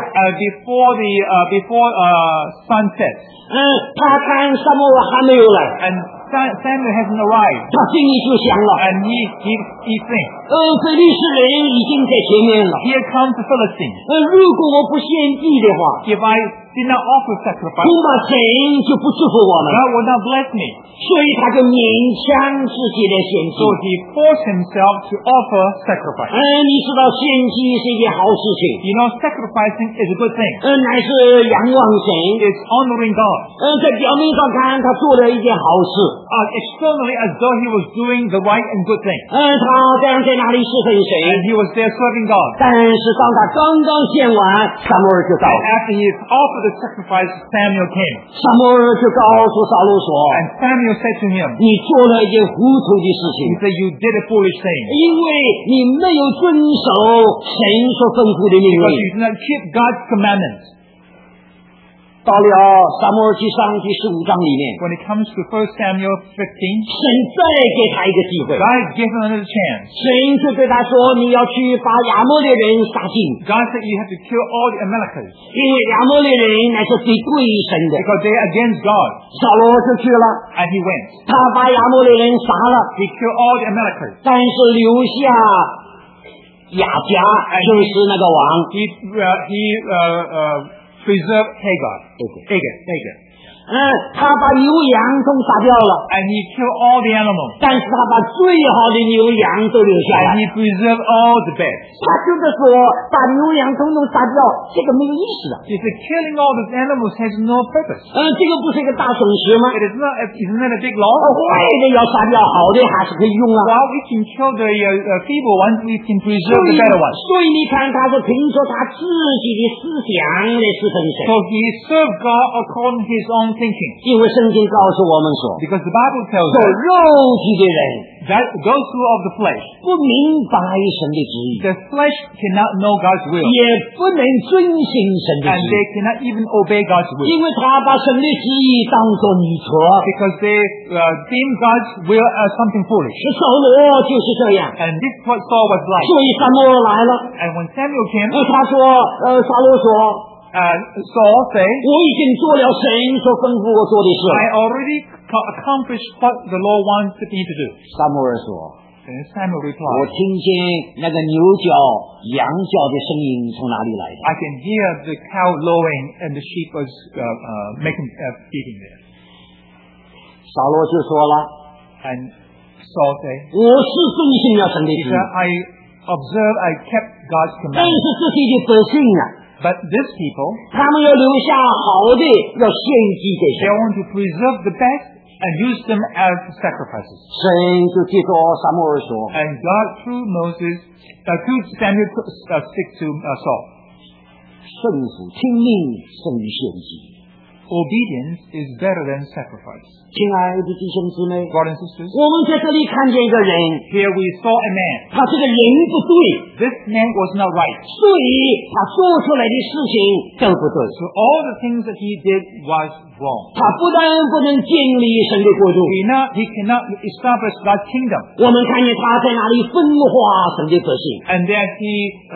before sunset. 他看撒母耳还没有来， And Samuel hasn't arrived, 他心里就想了， and he thinks, 非利士人已经在前面了， here comes the Philistines. 如果我不献祭的话， If I did not offer sacrifice, 恐怕神就不祝福我们， God will not bless me. 所以他就勉强自己来献祭。 So he forced himself to offer sacrifice. 你知道献祭是一件好事情， You know, sacrificing is a good thing. 乃是仰望神。 It's honoring God. 在表面上看，他做了一件好事， Externally, as though he was doing the right and good thing. 他这样在那里侍奉神。 And he was there serving God. 但是当他刚刚献完，撒母耳就到 And 了。 after he offered the sacrifice, Samuel came. 撒母耳就告诉扫罗说 And Samuel said to him, 你做了一件糊涂的事情 he，said, you did a foolish thing. 因为你没有遵守神所吩咐的命 Because 令。 you did not keep God's commandments. 到了撒母耳记上第15章里面， When it comes to 1 Samuel 15, 神再给他一个机会， God gave him another chance. 神就对他说：“你要去把亚摩利人杀尽， God said you have to kill all the Amalekites 因为亚摩利人乃是敌对神的。 because they are against God. ” 扫罗就去了， And he went. 他把亚摩利人杀了， He killed all the Amalekites. 但是留下亚甲，就是那个王。 He preserved Hagar. Hagar. 他把牛羊都杀掉了， And he killed all the animals. 但是他把最好的牛羊都留下 And 来。 he preserved all the best. 他就是说，把牛羊统统杀掉，这个没有意思的。 He said killing all these animals has no purpose. 这个不是一个大损失吗？ Isn't that a big loss? 坏的要杀掉，好的还是可以用啊。 While we can kill the feeble ones, we can preserve the better ones. 所以你看，他是凭着他自己的思想来侍奉神。 So he served God according to his own thinking. 因为圣经告诉我们说， Because the Bible tells 做 us 肉体的人 that those who are of the flesh, 不明白神的旨意， the flesh cannot know God's will. 也不能遵行神的 And 旨意， they cannot even obey God's will. 因为他把神的旨意当作泥车。 Because they deem God's will as something foolish. 扫罗就是这样， And this is what Saul was like. 所以撒母耳来了， And when Samuel came, 他说，撒罗说， Saul said, 我已经做了神所吩咐我做的事。 I already accomplished what the Lord wanted me to do. 撒母耳说， And Samuel 我 replied, 听见那个牛叫、羊叫的声音从哪里来的？ I can hear the cow lowing and the sheep was feeding there. 扫罗就说了， And Saul said, 我是遵行了神的 he 旨 said, 意， I observed, I kept God's 但 commandments. 是这些的百姓啊， But this people, 他们要留下好的，要献祭给 they 神。 want to preserve the best and use them as sacrifices. 神就接着撒母耳说， And God through Samuel speak to Saul. 顺服听命胜于献祭。 Obedience is better than sacrifice. 亲爱的弟兄姊妹， Brothers and sisters, 我们在这里看见一个人， here we saw a man. 他这个人不对， This man was not right. 所以他做出来的事情都不对。 So all the things that he did was wrong. 他不但不能建立神的国度， He cannot establish God's kingdom. 我们看见他在那里分化神的百姓。 And that he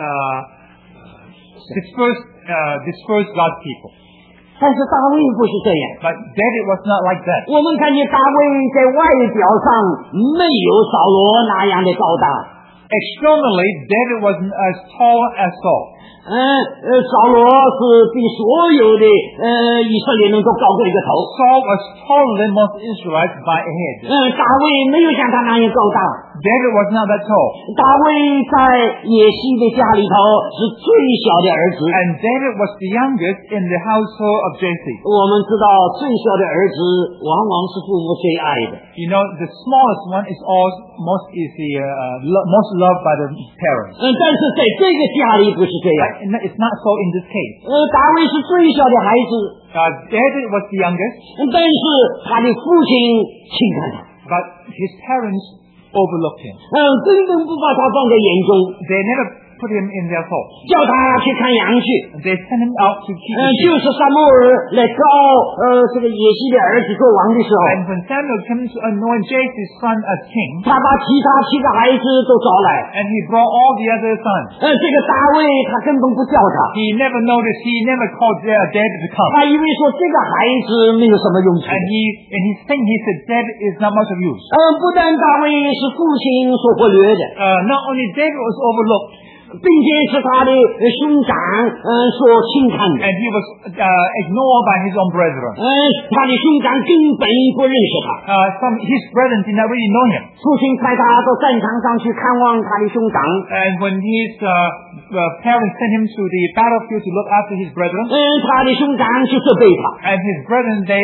dispersed God's people. 但是大卫不是这样， But David was not like that. 我们看见大卫在外表上没有扫罗那样的高大， Externally, David wasn't as tall as Saul. 扫罗是比所有的以色列人都高过一个头。 Saul was taller than most Israelites by a head. 大卫没有像他那样高大。 David was not that tall. 大卫在耶西的家里头是最小的儿子。 And David was the youngest in the household of Jesse. 我们知道最小的儿子往往是父母最爱的。 You know, the smallest one is most loved by the parents. 但是在这个家里不是这样。 It's not so in this case. 大卫是最小的孩子。 David was the youngest. 但是他的父亲轻看他。 But his parents overlooked him. 根本不把他放在眼中。 They never put him in their thoughts. 叫他去看羊去。 They sent him out to keep the sheep. 就是撒母耳来膏这个耶西的儿子做王的时候。 And when Samuel came to anoint Jesse's son as king, 他把其他7个孩子都找来。 and he brought all the other sons. 这个大卫他根本不叫他。 He never noticed. He never called David to come. 他以为说这个孩子没有什么用处。 And he said David is not much of use. 不但大卫是父亲所忽略的。 Not only David was overlooked, 并且是他的兄长所轻看的。 And he was ignored by his own brethren. 他的兄长根本不认识他。 His brethren did not really know him. 父亲派他到战场上去看望他的兄长。 And when his parents sent him to the battlefield to look after his brethren, 他的兄长就责备他。 and his brethren they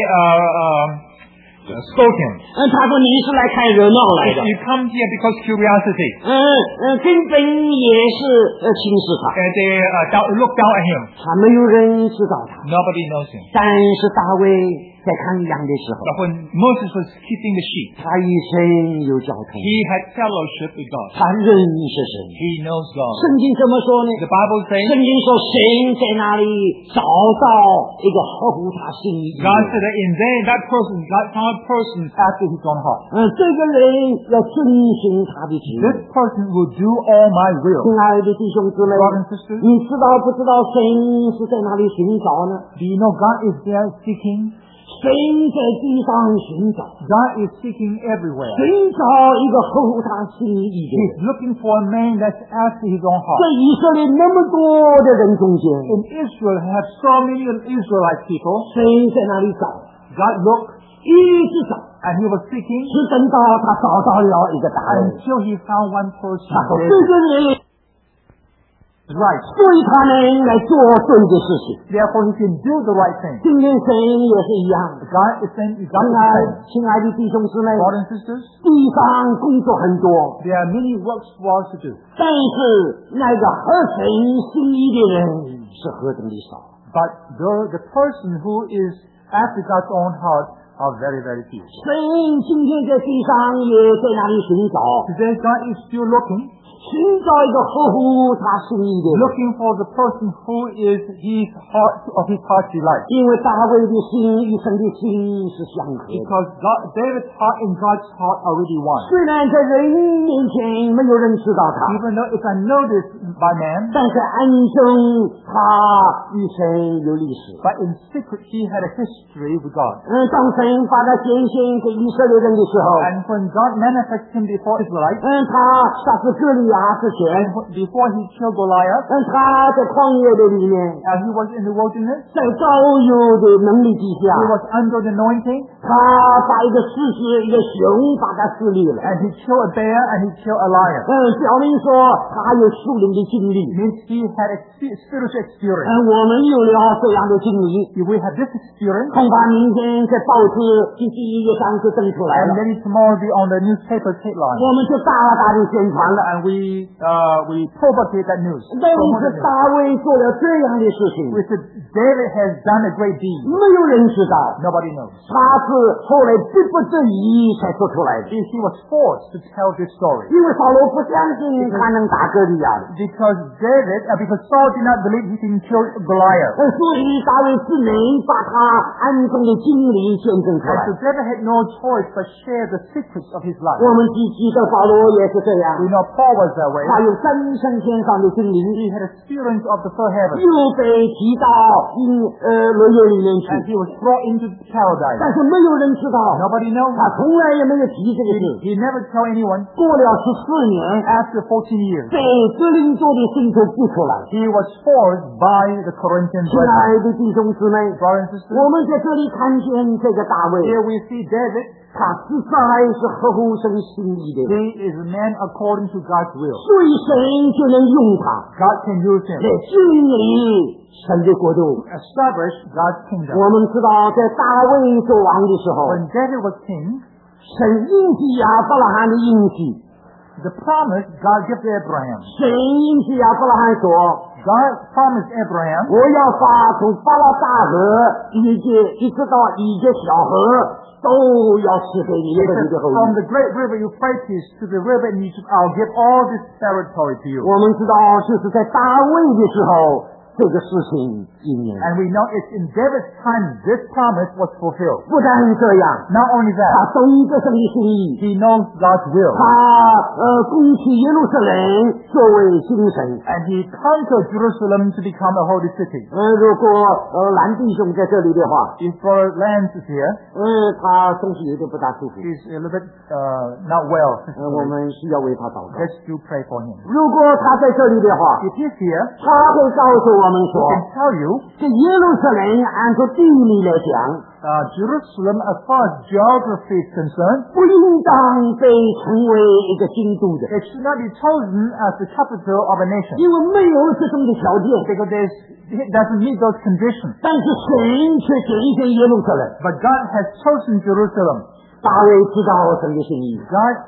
scold him. 他说你是来看热闹来的。 You come here because curiosity. 根本也是轻视他。 And they look down at him. 没有人知道他。 Nobody knows him. 但是大卫在看羊的时候， But when Moses was keeping the sheep, 他一生有交通。 he had fellowship with God. 他认识神。 He knows God. 圣经怎么说呢？ The Bible says, 圣经说神在那里找到一个合乎他心意。 God said that in that person, God found a person after his own heart. 这个人要遵行他的旨意。 This person will do all my will. 亲爱的弟兄姊妹， Brothers and sisters, 你知道不知道神是在哪里寻找呢？ do you know God is there seeking? 神在地上寻找， God is seeking everywhere. 寻找一个合乎他心意的人。 He's looking for a man that's after his own 在 heart. 以色列那么多的人中间， In Israel, have so many Israelite people. 神在那里找， God looked 一直找， and he was seeking 直等到他找到了一个答案。 until he found one person. 他说这个人 Right. 对他们来做对的事情。 Therefore, he can do the right thing. 今天神也是一样。 God is saying, God is 亲爱的弟兄姊妹， Brothers and sisters, 地上工作很多， there are many works for us to do. 但是那个合神心意的人是何等的少。 But the person who is after God's own heart are very, very few. 神今天在地上也在那里寻找， Today, God is still looking 寻找一个合乎他心意的人。 looking for the person who is his heart delight. 因为大卫的心与神的心是相合的。 Because David's heart and God's heart are already one. 虽然在人面前没有人知道他， Even though it's unnoticed by man, 但是暗中他与神有历史。 but in secret he had a history with God. 当神把他显现给以色列人的时候， And when God manifested him before Israelites, 他杀死歌利亚之前， before he killed Goliath, 他在旷野的里面， as he was in the wilderness, 在高有的能力底下， he was under the anointing, 他把一个狮子、一个熊把他撕裂了。 and he killed a bear and he killed a lion. 表明说他有属灵的经历。 It means he had a spiritual experience. 我们有了这样的经历， If we have this experience, 恐怕明天在报纸第1页上就登出来 and 了， maybe tomorrow be on the newspaper's headline, 我们就大的宣传了。 and we propagate that news. 但是大卫做了这样的事情， We said David has done a great deed. 没有人知道， Nobody knows. 他是后来逼不得已才说出来的。 He was forced to tell this story. 因为扫罗不相信他能打歌利亚的， Because Saul did not believe he can kill Goliath. 所以大卫只能把他暗中的经历显出证出 And 来。 so David had no choice but share the secrets of his life. 我们记得保罗也是这样， We know Paul was that way. 他有三升天上的经历， He had experience of the third heaven. 又被提到乐园里面 And 去， he was brought into paradise. 但是没有人知道， Nobody knows. 他从来也没有提这个事。 He never tell anyone. 过了14年， After 14 years, 被哥林多的信徒逼出来。 he was forced by the Corinthian 亲爱 brethren. 的弟兄姊妹， Brothers and sisters, 我们在这里看见这个大卫， here we see David. 他实在是合乎神心意的， He is a man according to God's will. 所以神就能用他 God can use him 来建立神的国度。 to establish God's kingdom. 我们知道，在大卫做王的时候， When David was king, 神应许亚伯拉罕的应许， the promise God gave to Abraham. 神应许亚伯拉罕说 God promised Abraham,：“ 我要发从巴拉大河一直到以及小河，都要赐给你 he 和 said, 你的后 from 裔。” the great river Euphrates to the river in Egypt, I'll give all this territory to you. 我们知道，就是在大卫的时候，这个事情应验。 And we know it's in David's time this promise was fulfilled. 不但这样， Not only 他 that, 懂得神的心意， he knows God's will. 他攻取耶路撒冷作为新神。 And he conquered Jerusalem to become a holy city. 如果蓝弟兄在这里的话， If Brother Lance is here, 他身体有点不大舒服， he's a little bit not well. 我们需要为他祷告。 Let's do pray for him. 如果他在这里的话， If he's here, 他会告诉我们 he 说， can tell you 这耶路撒冷按照地理来讲， Jerusalem, as far as geography is concerned, 不应当被成为一个京都的， it should not be chosen as the capital of a nation 因为没有这种的条件。 because it doesn't meet those conditions. 但是神却拣选耶路撒冷， But God has chosen Jerusalem. 大卫知道神的心意，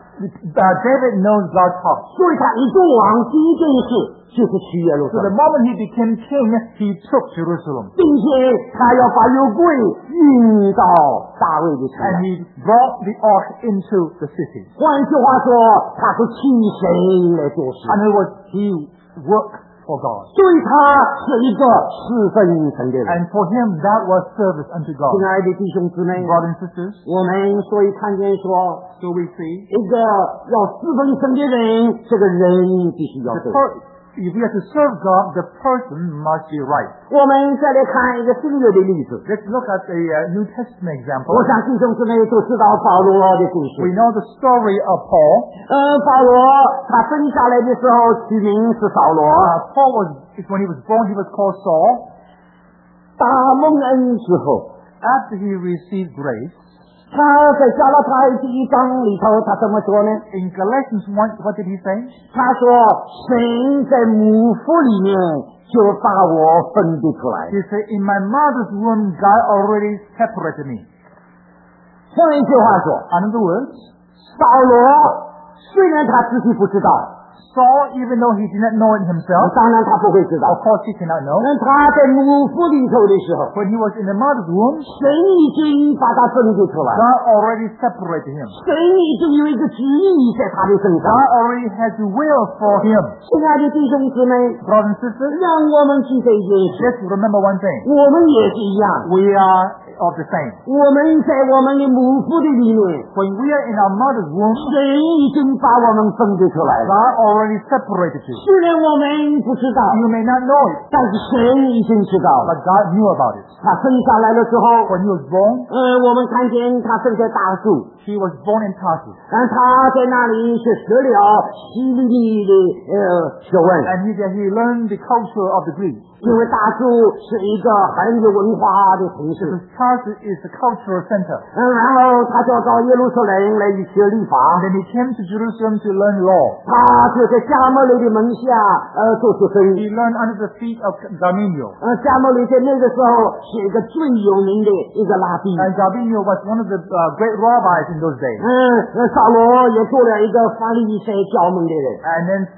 David knows God's heart. 所以他一做王，第一件事就是去耶路 So 撒 the 冷， moment he became king, he took Jerusalem. 并且他要把油柜运到大卫的城 And 来。 he brought the ark into the city. 换句话说，他是替神来做事， In other words, he worked for God. 所以他是一个侍奉神的人。 And for him, that was service unto 亲 God. 爱的弟兄姊妹， Brothers and sisters, 我们所以看见说， so we see 一个要侍奉神的人，这个人必须要 the 对。 if we are to serve God, the person must be right. 我们再来看一个新约的例子。 Let's look at a New Testament example. 我想弟兄姊妹都知道保罗的故事。 We know the story of Paul. 保罗他生下来的时候取名是扫罗， Paul when he was born, he was called Saul. 大蒙恩之后， After he received grace, 他在加拉太第1章里头，他怎么说呢？ in Galatians 1, what did he say? 他说：“神在母腹里面就把我分别出来。 He said, in my mother's womb, God already separated me. ” 换一句话说， In other words, 扫罗虽然他自己不知道， Saul, even though he did not know it himself, 当然他不会知道 of，course he cannot know, 他在母腹里头的时候， when he was in the mother's womb, 神已经把他分别出来， God already separated him. 神已经有一个旨意在他的身上。 God already has a will for him. 亲爱的弟兄姊妹， Brothers and sisters, 让我们记得一件事， let's remember one thing. 我们也是一样， We are of the same. 我们在我们的母腹的里面， When we are in our mother's womb, 神已经把我们分别出来了。 God already separated you. 虽然我们不知道， You may not know it, 但是神已经知道了。 but God knew about it. 他生下来的时候， When he was born, 我们看见他生在大树， he was born in Tarsus. 他在那里是学了希利尼的学问， And he learned the culture of the Greeks. 因为大树是一个很有文化的城市。 Because Tarsus is the cultural center. 然后他就到耶路撒冷来学律法， And then he came to Jerusalem to learn law. 他就在加莫雷的门下做学生。 He learned under the feet of Gamaliel. 加莫雷在那个时候是一个最有名的一个拉比。 And Gamaliel was one of the great rabbis in those days. 扫罗也做了一个法利赛教门的人。 And then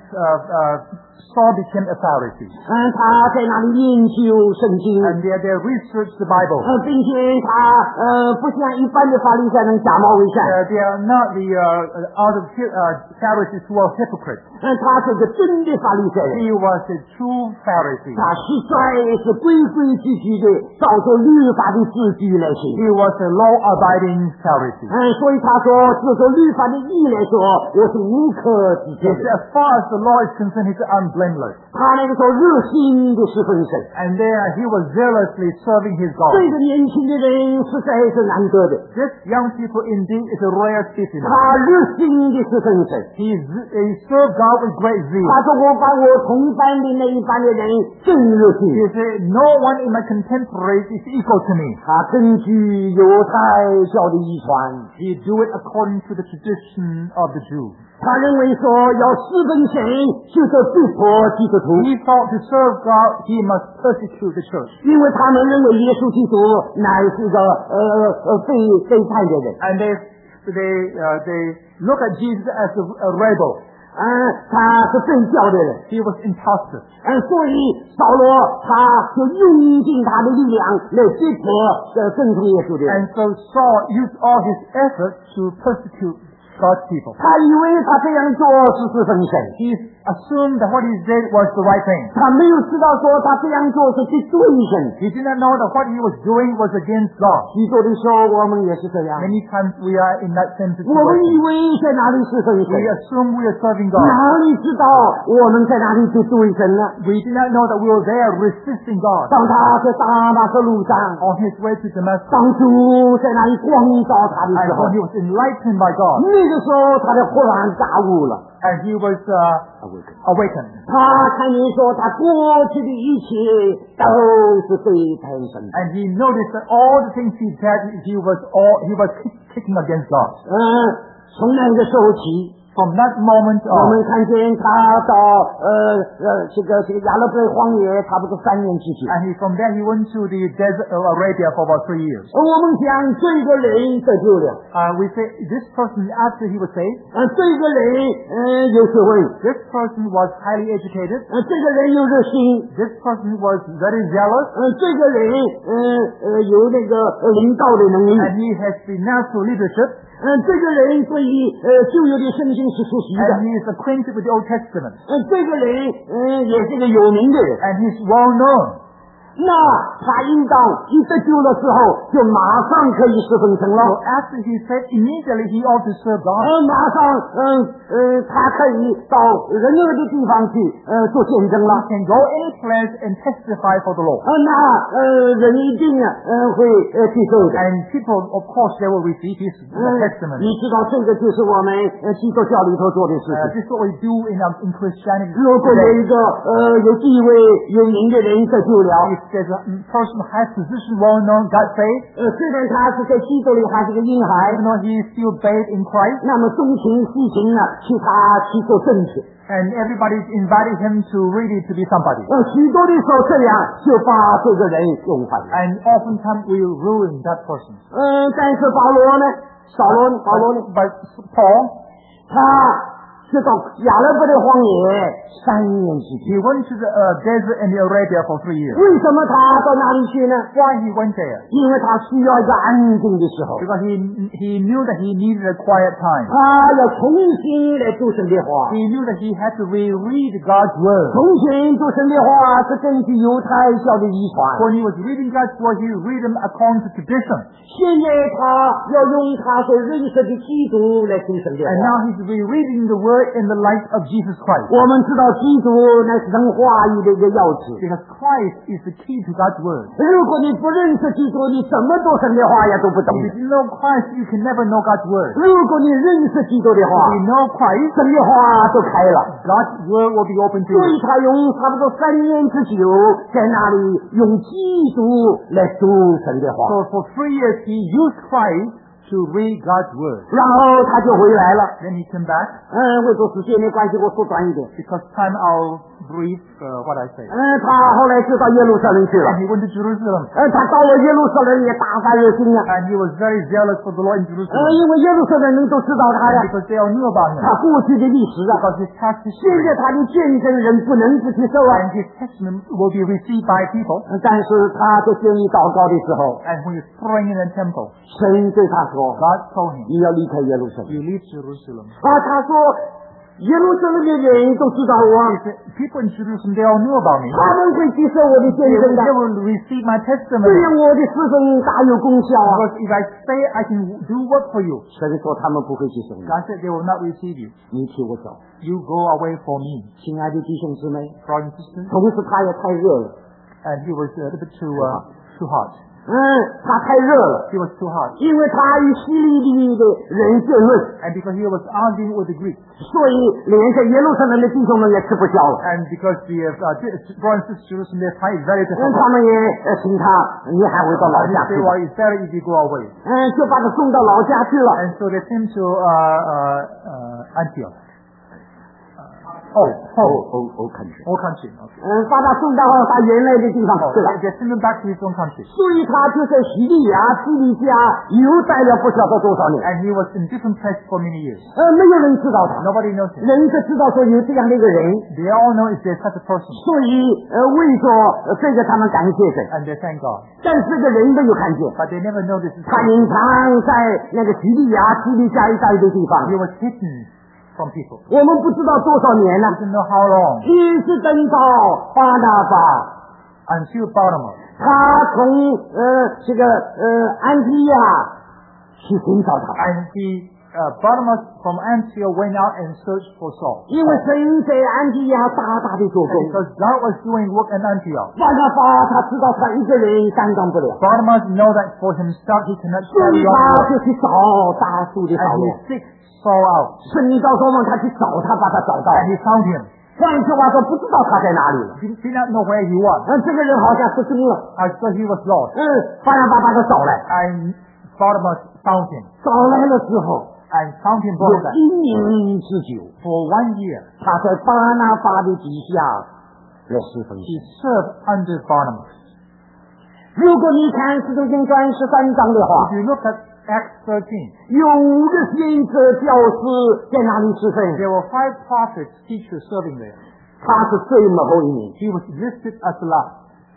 Saul became a Pharisee. 他在那里研究圣经， And there they researched the Bible. 并且他不像一般的法利赛人假冒伪善， They are not the other Pharisees who are hypocrites. 他是个真的法利赛人， He was a true Pharisee. 他实在是规规矩矩的照着律法的字句来行。 He was a law-abiding Pharisee. 所以他说，就着律法的意义来说，我是无可指 He 责 said, 的。 as far as the law is concerned, he's unblameless. 他那个时候热心的侍奉神， And there he was zealously serving his 这 God. 个年轻的人实在是难得的。 This young people indeed is a rare specimen. 他热心的侍奉神， He served God with great zeal. 他说我把我同班的那一班的人更热心。 He said, no one in my contemporaries is equal to me. 他根据犹太教的遗传， He do it according to the tradition of the Jews. 他认为说要侍奉神就是逼迫基督徒， He thought to serve God, he must persecute the church. 因为他们认为耶稣基督乃是个背叛的人。 And they look at Jesus as a rebel. 他是背教的人。 He was imposter. 所以扫罗他就用尽他的力量来逼迫跟从耶稣的人。 And so Saul used all his efforts to persecute God's people. 他以为他这样做是侍奉神， He assumed that what he did was the right thing. 他没有知道说他这样做是去对神。 He did not know that what he was doing was against God. 许多的时候我们也是这样， Many times we are in that same 我们以 situation. 为在哪里侍奉神， We assume we are serving 哪 God. 里知道我们在哪里就对神了。 We did not know that we were there resisting God. 当他在大马色路上， On his way to Damascus. 当主在那里光照他的 And 时候 when，he was enlightened by God. 那个时候他就豁然大悟了。 And he was awakened. 他看见说他过去的一切都是背叛神。 And he noticed that all the things he did, he was kicking against God. 从那个时候起， From that moment 我们 on, 看见他到这个亚勒贝荒野差不多3年之久。 and from there he went to the desert of Arabia for about 3 years. 我们讲这个人得救了， We say this person, after he was saved, 这个人有智慧， this person was highly educated, 这个人有热心， this person was very zealous, 这个人有那个领导的能力， and he has the natural leadership, 这个人对于旧约的圣经是熟悉的， and he is acquainted with the Old Testament, 这个人也是个有名的人。 and he's well known. 那他应当一得救的时候，就马上可以侍奉神 So 了。 after he said, immediately he ought to serve God. 马上他可以到任何的地方去做见证 He 了。 can go any place and testify for the Lord. 那人一定会接受的。 And people, of course, they will receive his testimony. 你知道这个就是我们基督教里头做的事情。 This is what we do in Christianity 如果有 today. 一个有地位有名的人得救了， If there's a person who has position well known, God saved, 虽然他是在基督里还是个婴孩， even though he is still bathed in Christ, 那么钟情细情呢，去他去做正确。 and everybody's inviting him to really to be somebody. 许多的时候这样就把这个人用坏了。 And oftentimes we ruin that person. 但是保罗呢，保罗呢， But Paul, 他是到亚勒布的荒野3年之久。 he went to the desert in Arabia for 3 years. 为什么他到那里去呢？ Why he went there? 因为他需要一个安静的时候， Because he knew that he needed a quiet time. 他要重新来读神的话。 He knew that he had to reread God's word. 从前读神的话是根据犹太教的遗传， When he was reading God's word, he would read them according to tradition. 现在他要用他所认识的基督来读神的 And 话。 now he's rereading the word in the light of Jesus Christ. 我们知道基督乃是神话语的一个钥匙。 Because Christ is the key to God's word. 如果你不认识基督，你怎么读神的话也读不懂。 If you know Christ, you can never know God's word. 如果你认识基督的话， If you know Christ, 神的话就开了。 God's word will be open to 所以 you. 他用差不多3年之久，在那里用基督来读神的话。 So for 3 years, he used Christ to read God's word. 然后他就回来了。 Then he came back. 为着时间的关系，我缩短一点。 Because time, I'll brief what I say. 他后来就到耶路撒冷去了。 And he went to Jerusalem. 他到了耶路撒冷也大发热心啊。 And he was very zealous for the Lord in Jerusalem. 因为耶路撒冷人都知道他呀， Because they all knew about him. 他过去的历史啊。 Because his past 现 history. 在他的见证人不能不接受啊。 And his testimony will be received by people. 但是他在监狱祷告的时候， And when he's praying in the temple, 神对他说 God told him, 你要离开耶路撒冷。 you leave Jerusalem. 他说耶路撒冷的人都知道我， He said, people in Jerusalem, they all knew about me. 他们会接受我的见证的， They will receive my 这 testimony. 样我的侍奉大有功效啊。 Because if I say I can do work for you, 神说他们不会接受你， God said they will not receive you. 你替我走。 You go away for me. 亲爱的弟兄姊妹， Brothers and sisters. 同时他也太热了， And he was a little bit too hot. 他太热了， He was too hot. 因为他与希利尼的人辩论， And because he was arguing with the Greeks. 所以连在耶路撒冷的弟兄们也吃不消了。 And because the brothers and sisters Jerusalem, they find it very 他 difficult. 们也请他，你还回到老 And 家 they 去 say, 吧。 well, it's better if you go away. 就把他送到老家去了。 And so they sent to Antioch. Old country. Okay. 把他送到他原来的地方去了。 They sent him back to his own country. 所以他就在叙利亚、叙利加又待了不晓得多少年。 And he was in different places for many years. 没有人知道他， Nobody knows him. 人只知道说有这样的一个人， They all know if there's such a person. 所以为着这个他们感谢神。 And they thank God. 但是这个人没有看见， But they never know this is 他隐藏在那个叙利亚、叙利加一带的地方。 He was hidden from people. 我们不知道多少年了， We didn't know how long. 一直等到巴拿巴， Until Barnabas. 他从这个安提亚去寻找他。 And Barnabas from Antioch went out and searched for Saul. 因为神在安提亚大大的做工， Because God was doing work in Antioch. 巴拿巴他知道他一个人担当不了， Barnabas know that for himself he cannot 所以 carry on 他 the work. 就去找大树的扫 And 罗 he。seeks Saul out. 圣经告诉我们，他去找他，把他找到。 And he found him. 换句话说，不知道他在哪里了。 He did not know where he was. 这个人好像失踪了。 I thought he was lost. 巴拿巴把他找来， And Barnabas found him. 找来了之后， And found him 有 brought back. 1年之久， For 1 year, 他在巴拿巴的底下来侍奉 he 神。 served under Barnabas. 如果你看《使徒行传》13章的话， If you look at Acts 13, 有5个先知教师在那里侍奉， there were 5 prophets, teachers serving there. 他是最末后一名。 He was listed as the last.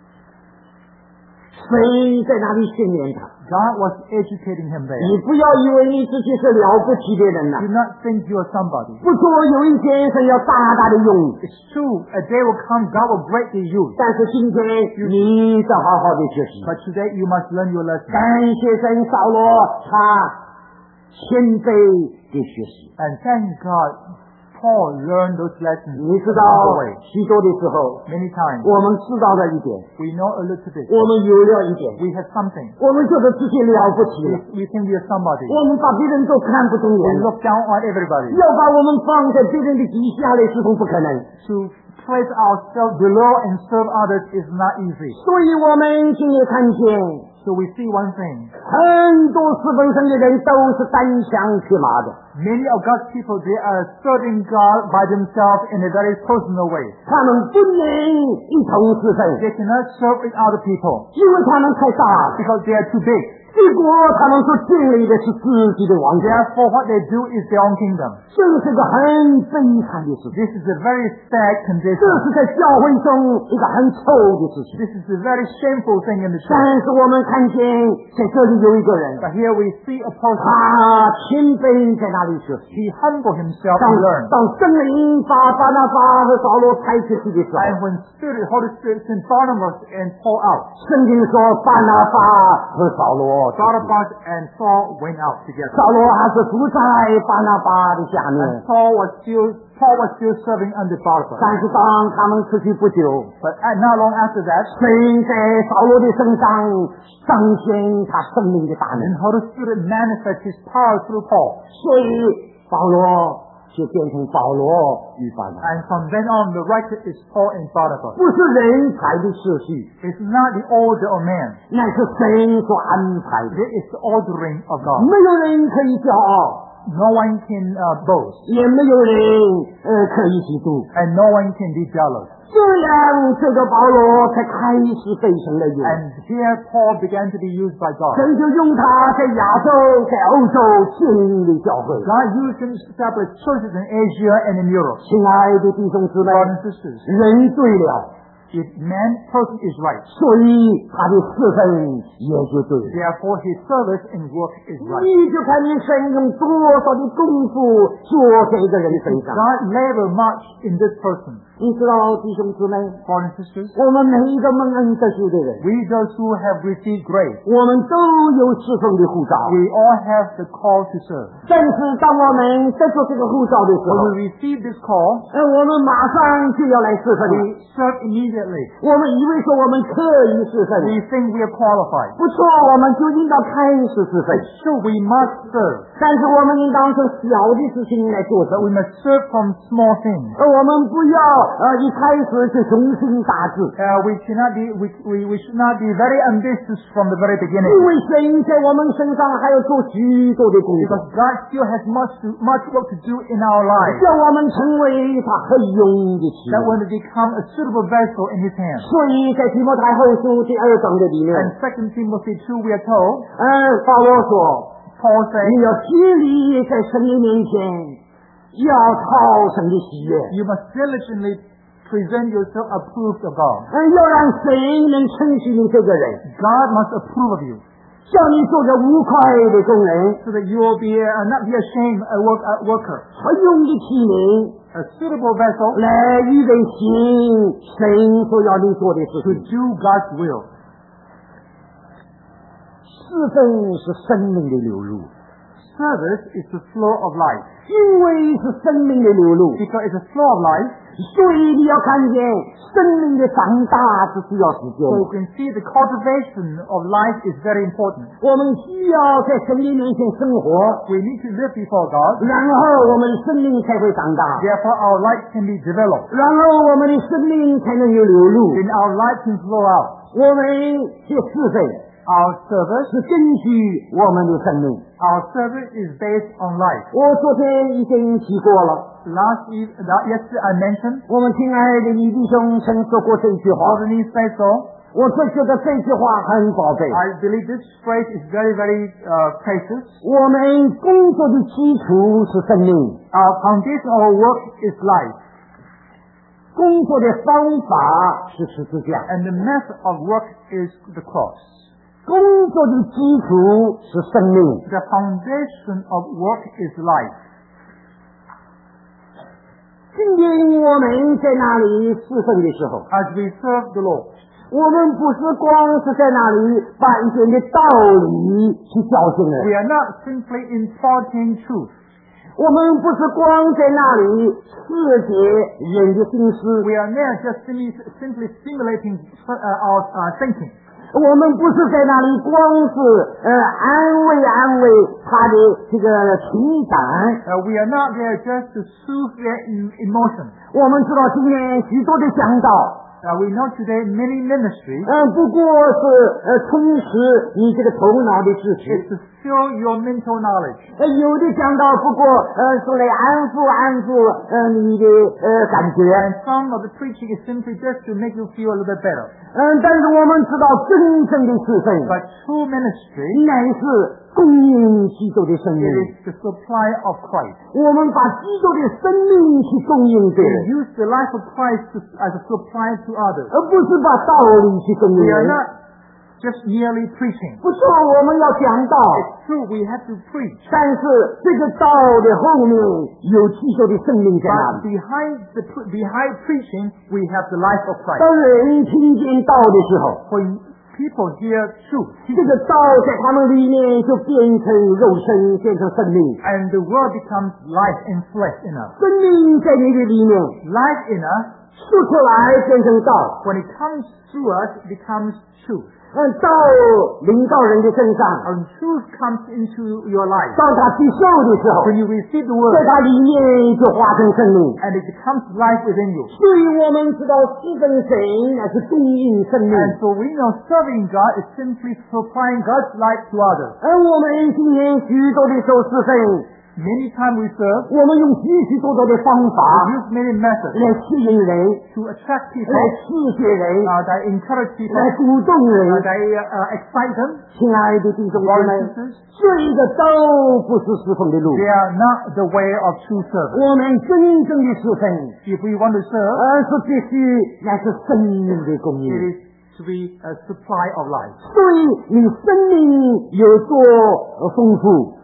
神在那里训练他。 God was educating him there. 你不要以为你自己是了不起的人呐、 Do not think you are somebody. 不错，有一天神要大大的用你， It's true, a day will come, God will greatly use. 但是今天你得好好的学习。 But today you must learn your lesson. 感谢神，扫罗他谦卑的学习。 And thank God, Paul learned those lessons 你知道 along the way. 许多的时候， Many times, 我们知道了一点， we know a little bit. 我们有了一点， We have something. 我们觉得自己了不起了， We think we are somebody. 我们把别人都看不懂 We 眼了， look down on everybody. 要把我们放在别人的底下来是否不可能？ To place ourselves below and serve others is not easy. 所以我们今天看见。 So we see one thing. 很多侍奉神的人都是单枪匹马的， Many of God's people, they are serving God by themselves in a very personal way. 他们不能一同侍奉， They cannot serve with other people 因为他们太大了。 because they are too big. 结果他们所建立的是自己的王家， Therefore, what they do is their own kingdom. 这是个很悲惨的事情， This is a very sad 这 condition. 是在教会中一个很臭的事情。 This is a very shameful thing in the 但 church. 是我们看见在这里有一个人， But here we see a person. 他谦卑在那里学习。 He humbled himself 当 and learned. 当圣灵把巴拿巴和扫罗派出去的时候， And when Holy Spirit sent Barnabas and Paul out, 圣经说巴拿巴和扫罗出去， Barnabas and Saul went out together. 扫罗还是伏在巴拿巴的下面。 And Paul was still serving under Barnabas. 但是当他们出去不久， But not long after that, 神在扫罗的身上彰显他生命的大能， and Holy Spirit manifested His power through Paul. 所以保罗就变成保罗与巴拿。 And from then on, the writer is Paul and Barnabas. 不是人排的次序， It's not the order of man. 乃是神所安排的。 It is the ordering of God. 没有人可以骄傲， No one can boast, 也没有人可以嫉妒。 and no one can be jealous. 这样，这个保罗才开始被神的用。 And here Paul began to be used by God. 神就用他在亚洲、在欧洲建立教会。 God used him to establish churches in Asia and in Europe. 亲爱的弟兄姊妹， Brothers and sisters, 人对了， if person is right, 所以他的侍奉也就对了。 therefore his service and work is right. 你就看见神用多少的功夫做在一个人身上。 God labor much in this person. 你知道，弟兄姊妹， Brothers and sisters, 我们每一个蒙恩得救的人， we those who have received grace, 我们都有侍奉的护照。 we all have the call to serve. 但是当我们在做这个护照的时 When 候， we receive this call, 我们马上就要来侍奉。 we serve immediately. 我们以为说我们可以侍奉， We think we are qualified. 不错，我们就应当开始侍奉。 Sure, we must serve, 但是我们应当从小的事情来做 but 起， we must serve from small things. 我们不要一开始就雄心大志， We should not be very ambitious from the very 因 beginning, 为神在我们身上还要做许多的工作， because God still has much work to do in our lives, 叫我们成为他可以用的器 that 皿。 when we become a suitable vessel in His hands. 所以在提摩太后书第2章的里面， And 2 Timothy 2, we are told, 保罗说， Paul says, 你要竭力在神的面前，要讨神的喜悦， you must diligently present yourself approved of God. 要让神能称许你这个人， God must approve of you, 叫你做个无愧的工人， so that you will be not be ashamed a worker, 合用的器皿， a suitable vessel 来预备行神所要你做的事 to 情。 do God's will. 侍奉是生命的流露， Service is the flow of life. 因为是生命的流露， Because it's a flow of life, 所以你要看见生命的长大是需要时间 so 的。 you can see the cultivation of life is very important. 我们需要在神的面前生活， We need to live before God, 然后我们的生命才会长大， therefore our life can be developed, 然后我们的生命才能有流露。 then our life can flow out. 我们的侍奉 Our service, 是根据我们的生命。 our service is based on life. 我昨天已经提过了， Yesterday I mentioned, 我们亲爱的女弟兄曾说过这句话， Alderney said so. 我是觉得这句话很宝贝。 I believe this phrase is very, very precious. 我们工作的基础是生命， Our foundation of our work is life, 工作的方法是十字架， and the method of work is the cross. 工作的基础是生命。 The foundation of work is life. 今天我们在那里侍奉的时候， As we serve the Lord, 我们不是光是在那里把一点的道理去教训 we 人， are not simply imparting truth. 我们不是光在那里刺激人的心思， We are not just simply stimulating our thinking. 我们不是在那里光是安慰他的这个情感。 We are not there just to soothe their emotions. 我们知道今天许多的讲道， We know today many ministries 不过是充实你这个头脑的知 is 识。 to fill your mental knowledge. 有的讲道不过是来安抚你的感觉。 And some of the preaching is simply just to make you feel a little bit better. 但是我们知道真正的侍奉 But true ministry 乃是供应基督的生命， is the supply of Christ. 我们把基督的生命去供应别 We 人， use the life of Christ as a supply to others. 而不是把道理去供应 We are 人。 not just merely preaching. 不错，我们要讲道， It's true, we have to preach. 但是这个道的后面有基督的生命在那 But 里。 behind preaching, we have the life of Christ. 当人听见道的时候， When people hear truth, 这个道在他们里面就变成肉身，变成生命。 and the word becomes life and flesh in us. 生命在你的里面， Life in us 说出来变成道， When it comes through us, it becomes truth. 道临到人的身上， And truth comes into your life. 当他接受的时候， When you receive the 在 word, 他里面就化成生命。 and it becomes life within you. 所以我们知道侍奉神乃是供应生命， And so we know serving God is simply supplying God's life to others. 而我们今天许多的时候侍奉， Many times we serve, 我们用许许多多的方 we 法 use many methods 来吸引人， to attract people, 来刺激人， that encourage people, 来鼓动人。 that excite them. 亲爱的弟兄姊 Brothers 妹 and，sisters, 这个都不是侍奉的路。 they are not the way of true service. 我们真正的侍奉， If we want to serve, 而是必须乃是生命的供应。 it is to be a supply of life. 所以你生命有多丰富，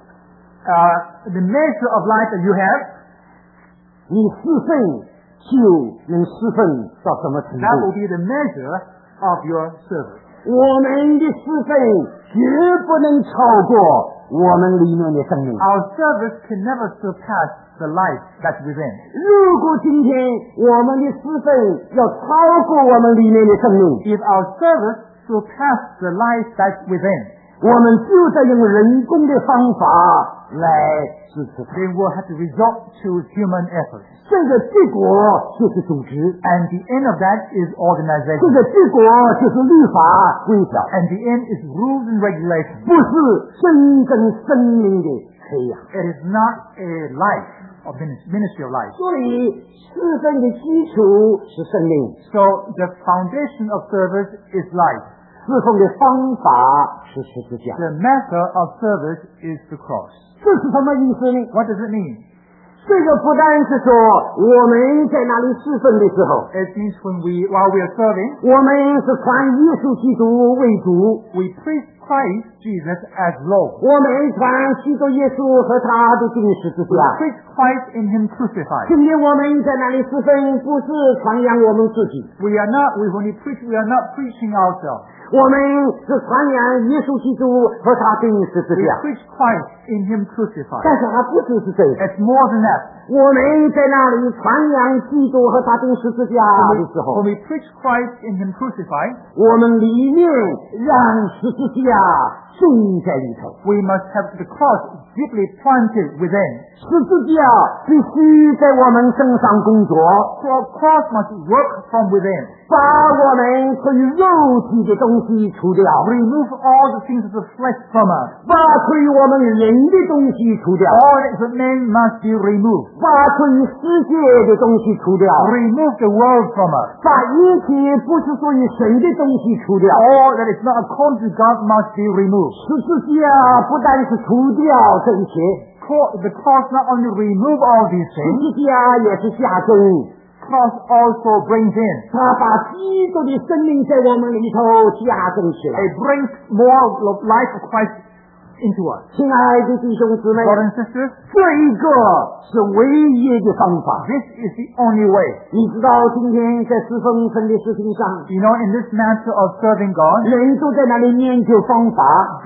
The measure of life that you have, 你侍奉就能侍奉到什么程 that will 度？ be the measure of your service. 我们的侍奉绝不能超过我们里面的生命。 Our service can never surpass the life that's within. 如果今天我们的侍奉要超过我们里面的生命， If our service surpass the life that's within, 我们就在用人工的方法来支持它。 then we'll have to resort to human efforts. 这个结果就是组织， And the end of that is 这 organization. 个结果就是律法规条， And the end is rules and regulations. 不是真正生命的培养。 It is not a life of ministry of life. 所以侍奉的基础是生命， So the foundation of service is life. 侍奉的方法是十字架。 The method of service is the cross. 这是什么意思呢？ What does it mean? 这个不单是说我们在那里侍奉的时候， It means while we are serving, 我们是传耶稣基督为主， we preach Christ Jesus as Lord. 我们传基督耶稣和他的钉十字 We 架。 preach Christ in Him crucified. 今天我们在那里侍奉，不是传扬我们自己， When we preach, we are not preaching ourselves. 我们是传扬耶稣基督和他钉十字 We 架。 preach Christ in Him crucified. 但是还不只是这个， It's more than that. 我们在那里传扬基督和他钉十字架的时候 When，we preach Christ in Him crucified, 我们里面让十字架种在里头。 we must have the cross deeply planted within. 十字架必须在我们身上工作， So our cross must work from within. 把我们可以肉体的东西除掉， Remove all the things of the flesh from us. 把可以我们人的东西除掉， All that is of man must be removed. 把可以世界的东西除掉， Remove the world from us. 把一切不是属于神的东西除掉。 All that is not according to God must be removed. 十字架不但是除掉这一切， The cross not only remove all these 十 things, 字架也是加增， cross also brings in. 它把基督的生命在我们里头加增起来。 It brings more of life of Christ into us. 亲爱的弟兄姊妹， Brothers and sisters, 这一个是唯一的方法。 this is the only way. 你知道今天在侍奉神的事情上， You know, in this matter of serving God, 人都在那里研究方法。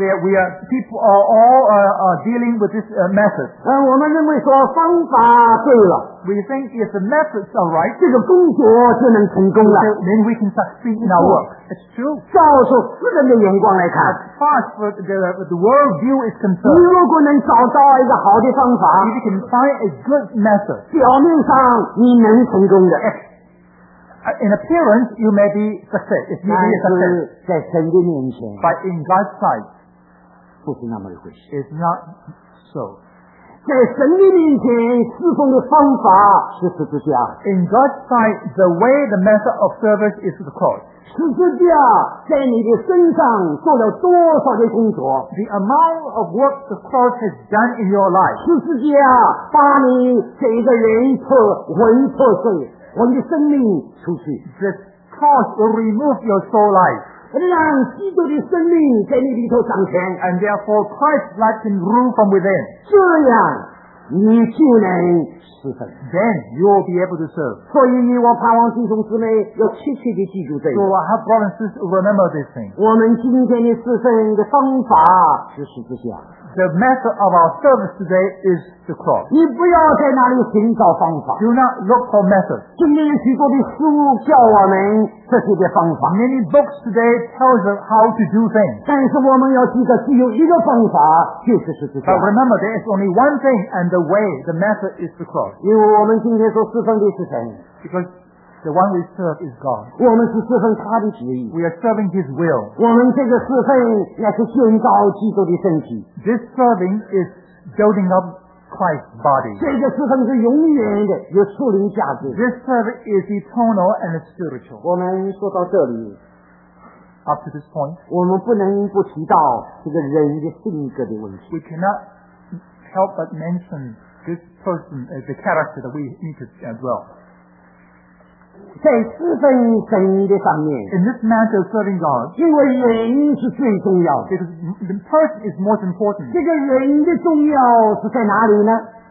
people are all dealing with this method. 我们认为说方法对了， We think if the methods are right, 这个工作就能成功了。 then we can succeed in our work. It's true. 照说世人的眼光来看， As far as the world view is 你 concerned, 如果能找到一个好的方法， if you can find a good method, 表面上你能成功的， in appearance you may be success. It may 但 be a success. 是在神的面前 But in God's sight, 不是那么一回事。 it's not so. 在神的面前侍奉的方法是十字架， In God's sight, the way, the method of service is the cross. 十字架在你的身上做了多少的工作？ The amount of work the cross has done in your life, 十字架把你这个人魂破碎，我们的生命出去， this cross will remove your soul life. 让基督的生命在你里头掌权， And therefore Christ's life can rule from within. 这样你就能侍奉。 then you will be able to serve. 所以我盼望弟兄姊妹要切切地记住这一 So 点。 I have brothers and sisters remember this thing. 我们今天的侍奉的方法是十字架。 The method of our service today is the cross. 你不要在那里寻找方法。 Do not look for methods. 今天有许多的书教我们这些的方法， Many books today tells us how to do things. 但是我们要记得只有一个方法，就是十字架。 But remember, there is only one thing, and the way, the method is the cross. 因为我们今天所侍奉的是神， Because the one we serve is God. 我们是侍奉他的旨意。 We are serving His will. 我们这个侍奉乃是建造基督的身体， This serving is building up Christ's body. 这个侍奉是永远的，有属灵价值。 This serving is eternal and it's spiritual. 我们说到这里， Up to this point, 我们不能不提到这个人的性格的问题。 we cannot help but mention this person as the character that we need to dwell. 在侍奉神的上面， In this matter of serving God, 因为人是最重要的。 because the person is most important. 这个人的重要是在哪里呢？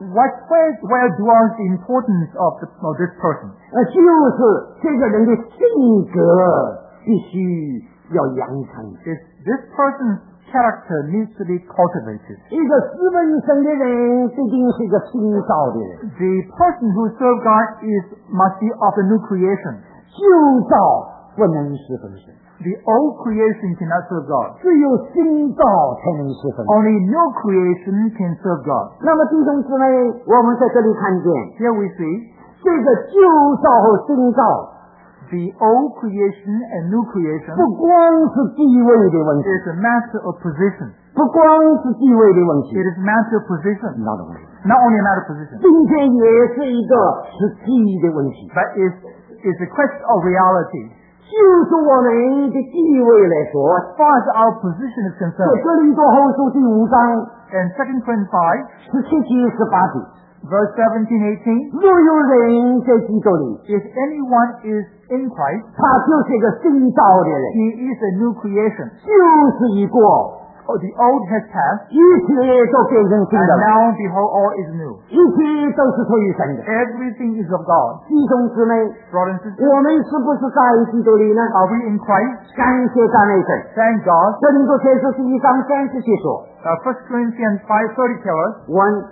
Where dwells the importance of this person? 就是这个人的性格必须要扬长。 Is this person's character needs to be cultivated. 一个侍奉神的人，必定是一个新造的人。 The person who serves God must be of the new creation. 旧造不能侍奉神， The old creation cannot serve God. 只有新造才能侍奉。 Only new creation can serve God. 那么弟兄姊妹，我们在这里看见 Here we see 这个旧造和新造， the old creation and new creation 不光是地位的问题， is a matter of position. 不光是地位的问题， It is a matter of position. 那的问题， Not only a matter of position, 并且也是一个实际的问题。 but is a question of reality. 就是我们的地位来说， As far as our position is 在 concerned, 哥林多后书第5章 in 2 Corinthians 5, 17节18节， verse 17, 18, 若有人在基督里， if anyone is in Christ, 他就是一个新造的人， he is a new creation. 就是已过， Oh, the old has passed, 一切都变成新 and 的了， now behold, all is new. 一切都是出于神的。 Everything is of God. 弟兄姊妹， Brothers and sisters, 我们是不是在基督里呢？ are we in Christ? 感谢赞美神。 Thank God. 哥林多前书第1章30节说 1 Corinthians 5:30 tells us, ，1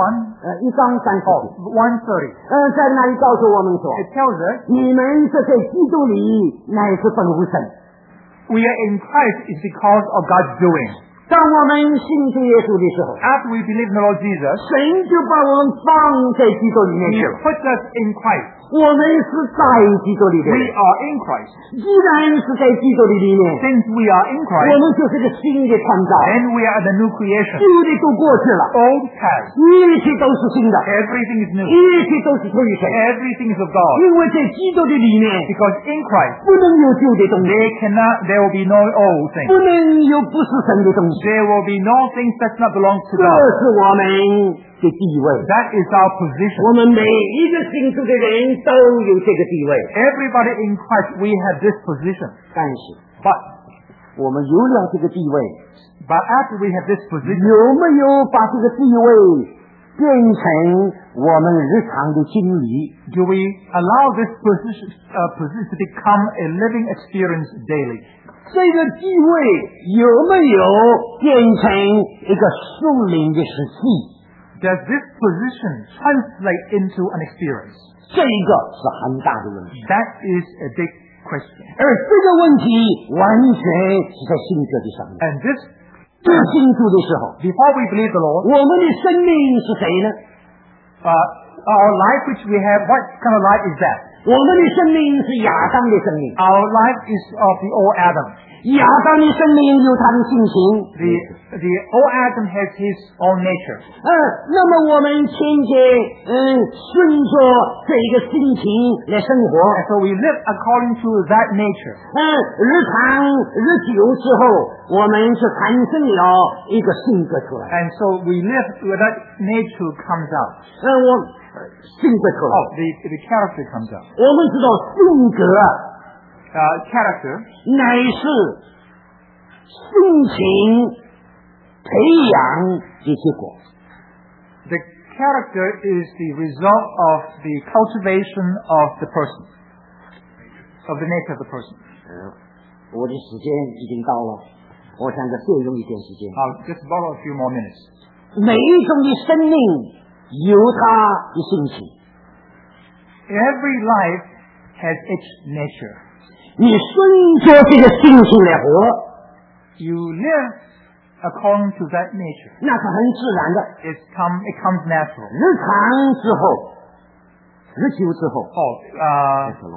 1章30节， 1:30. 在那里告诉我们说， It tells us 你们这在基督里乃是本乎神。 we are in Christ is because of God's doing. 当我们信主耶稣的时候， After we believe in the Lord Jesus, 神就把我们放在基督里面 He 去了。 puts us in Christ. 我们是在基督里的 We 人， are in Christ. 既然是在基督里面， Since we are in 我 Christ, 们就是个新的创造， then we are the new creation. 旧的都过去了， Old past. 一切都是新的， Everything is new. 一切都是出于神。 Everything is of God. 因为在基督的里面， Because in Christ, 不能有旧的东西， there will be no old 不 things. 能有不是神的东西， There will be no things that not belong to 这 God. 是我们的地位。 That is our position. 我们每一个信主的人都有这个地位， Everybody in Christ, we have this position. 但是 But 我们有了这个地位， after we have this position, 有没有把这个地位变成我们日常的经历？ do we allow this position to become a living experience daily? 这个地位有没有变成一个属灵的实际？ Does this position translate into an experience? 这一个是很大的问题， That is a big question. 而这个问题完全是在性格的上面。 And this, 在信主的时候， before we believe the Lord, 我们的生命是谁呢？ our life which we have, what kind of life is that? 我们的生命是亚当的生命， Our life is of the old Adam. 亚当的生命有他的性情， The old Adam has his own nature. 那么我们天天顺着这一个心情来生活， And so we live according to that nature. 日久之后，我们是产生了一个性格出来， And so we live where that nature comes out. 性格出来。 The character comes out. 我们知道性格 Character 乃是性情培养的结果。 The character is the result of the cultivation of the person, of the nature of the person. 我的时间已经到了，我想再借用一点时间。 I'll just borrow a few more minutes. 每一种的生命有它的性情， Every life has its nature. 你顺着这个性情来活， You live according to that nature. 那是很自然的。 It comes natural. 日长之后，日久之后， After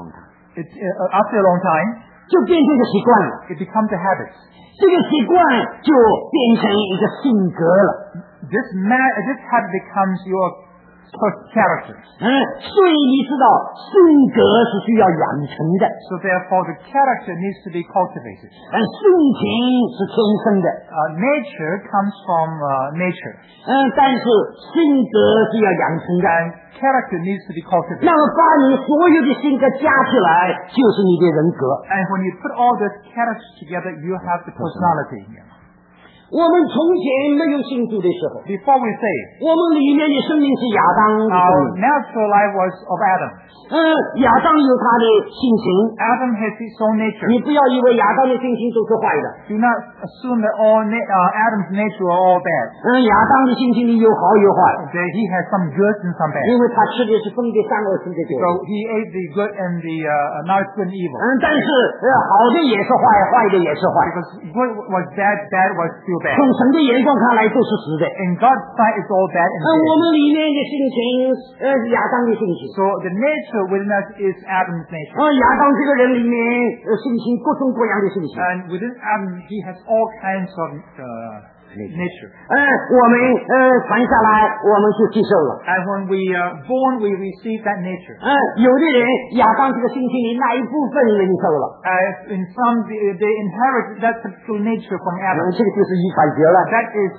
a long time, 就变成一个习惯了。 it becomes a habit. 这个习惯就变成一个性格了。 This habit becomes your character. 所以你知道，性格是需要养成的， So therefore, the character needs to be cultivated. 性情是天生的， Nature comes from nature, 但是性格是要养成的。 and character needs to be cultivated. 那么把你所有的性格加起来，就是你的人格。 And when you put all those characters together, you have the personality. 我们从前没有信主的时候， Before we say, 我们里面的生命是亚当的生 our 命。 natural life was of Adam. 亚当有他的性情， Adam has his own nature. 你不要以为亚当的性情都是坏的。 Do not assume that all Adam's nature are all bad. 亚当的性情里有好有坏， That he has some good and some bad. 因为他吃的是分别善恶树的果 So 子。 he ate the good and the not good and evil. 但是好的也是坏，坏的也是坏。 Because good was bad, bad was still bad. 从神的眼光看来都是死的。 In God's sight, it's all bad and 我 good. 们里面的性情是亚当的性情。 So the nature within us is Adam's nature. 亚当这个人里面性情各种各样的性情。 And within Adam, he has all kinds of nature. 我们传下来，我们就接受了。 And when we are born, we receive that nature. 有的人亚当这个性情里那一部分领受了， In some, they inherit that particular nature from Adam. 这个就是遗传学了。 That is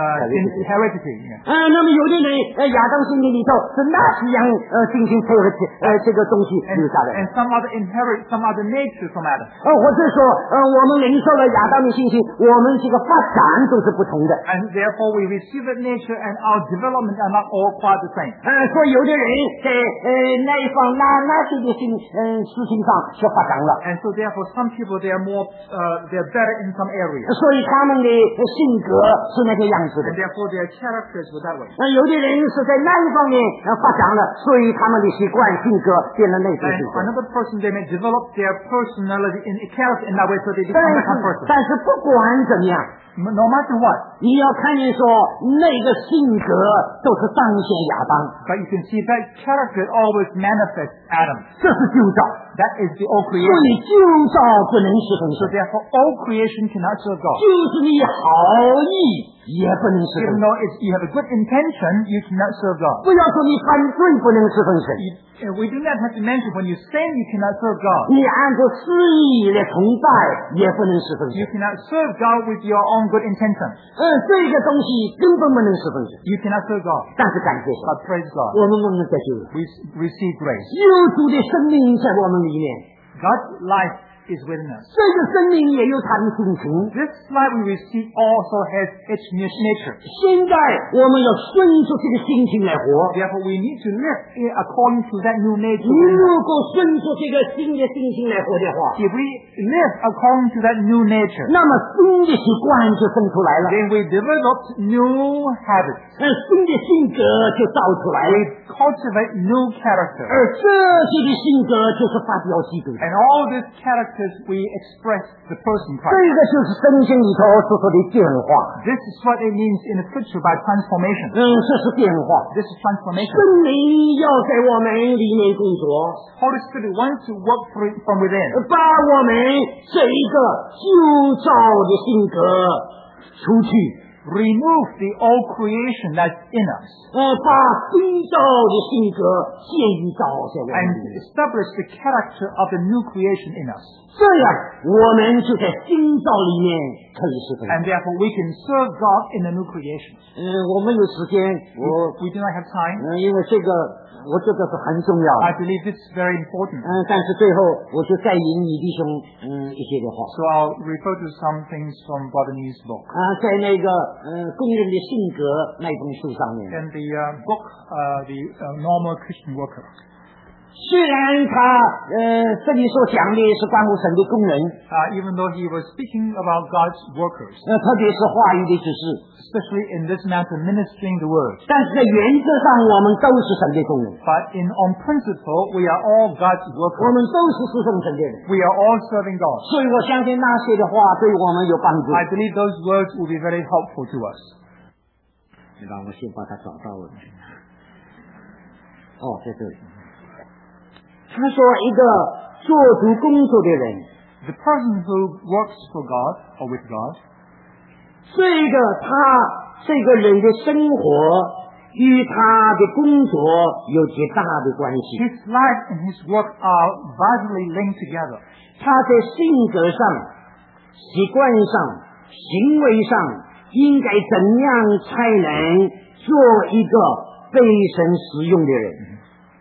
heredity. 那么有的人亚当性情里头是那几样性情配合起这个东西留下来。 And some other inherit some other nature from Adam. 或者说我们领受了亚当的性情，我们这个发展都是不同的。 And therefore we receive that nature and our development are not all quite the same. 所以有的人在那一方那些的事情上是发展了， And so therefore some people they are better in some areas. 所以他们的性格是那个样子的。 And therefore their characters were that way. 有的人是在那一方面发展了，所以他们的习惯性格变了那种 And 性格。 another person they may develop their personality in character in that way, so they become that kind of person. 但是不管怎么样， No matter what, 你要看见说那个性格都是彰显亚当， but you can see that character always manifests Adam. 这是旧造， That is the old 所 creation. 以旧造不能侍奉 So 神， therefore all creation cannot serve God. 就是你好意也不能侍奉 Even 神。 though you have a good intention, you cannot serve God. 不要说你犯罪不能侍奉神， We do not have to mention when you sin, you cannot serve God. 你按照私意来崇拜也不能侍奉神。 You cannot serve God with your own good intention. 这个东西根本不能侍奉神。 You cannot serve God. 但是感谢神， But praise God. 我们得救了， We receive grace. 有主的生命在我们里面， God's life is within us. 这个生命也有它的性情。 This life we receive also has its nature. 现在我们要顺着这个心情来活。 Therefore, we need to live according to that new nature. 你如果顺着这个新的心情来活的话， If we live according to that new nature, 那么新的习惯就生出来了， then we develop new habits. 新的性格就造出来了， We cultivate new character. 这些的性格就是发表基督。 And all these characters we express the person 这 Christ. 个就是圣经里头所说的变化。 This is what it means in the scripture by transformation. 这是变化。 This is transformation. 圣灵要在我们里面工作， Holy Spirit wants to work from within. 把我们这一个旧造的性格除去， Remove the old creation that's in us 把新造的性格现造在我们 and 里面。 establish the character of the new creation in us. 这样，我们就在新造里面可以侍奉。 And therefore we can serve God in the new creation. 我没有时间， We do not have time. 因为这个我觉得是很重要。 I believe this is very important. 但是最后我就再引你弟兄一些的话。 So I'll refer to some things from Brother Nee's book. 在那个工人的性格那本书上面。 In the book, The Normal Christian Worker. 虽然他这里所讲的是关乎神的工人， Even though he was speaking about God's workers, 特别是话语的指示， especially in this matter, ministering the word. 但是在原则上我们都是神的工人， But on principle, we are all God's 我 workers. 们都是侍奉神的人， We are all serving God. 所以我相信那些的话对我们有帮助。 I believe those words will be very helpful to us. 让我先把它找到了。哦，在这里。他说一个做主工作的人， The person who works for God or with God, 这个人的生活与他的工作有极大的关系。 his life and his work are vitally linked together. 他在性格上、习惯上、行为上应该怎样才能做一个被神使用的人？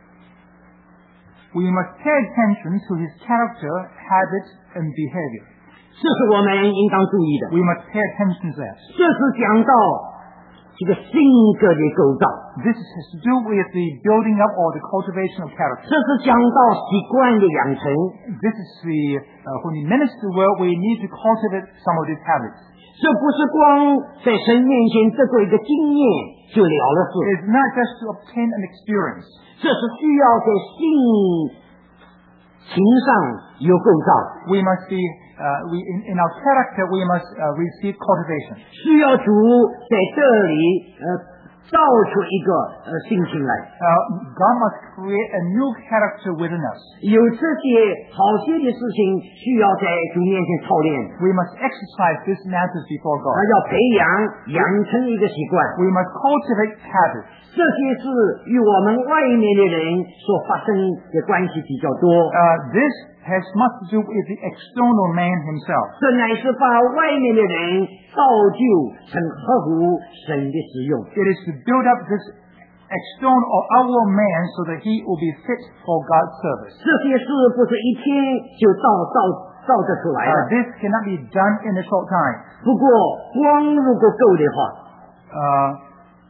We must pay attention to his character, habits, and behavior. 这是我们应当注意的。 We must pay attention to that. 这是讲到这个性格的构造， This has to do with the building up or the cultivation of character. 这是讲到习惯的养成， This is when we minister well, we need to cultivate some of these habits. 这不是光在神面前这个一个经验就了了事， It's not just to obtain an experience. 这是需要在性情上有构造， We must be, in our character, we must receive cultivation. 需要主在这里造出一个性情来。 God must create a new character within us. 有这些好些的事情需要在主面前操练， We must exercise these matters before God. 要培养成一个习惯。 We must cultivate habits. 这些事与我们外面的人所发生的关系比较多。 This has much to do with the external man himself. 这乃是把外面的人造就成合乎神的使用。 It is to build up this external or outward man so that he will be fit for God's service. 这些事不是一天就造得出来的。 This cannot be done in a short time. 不过光如果够的话，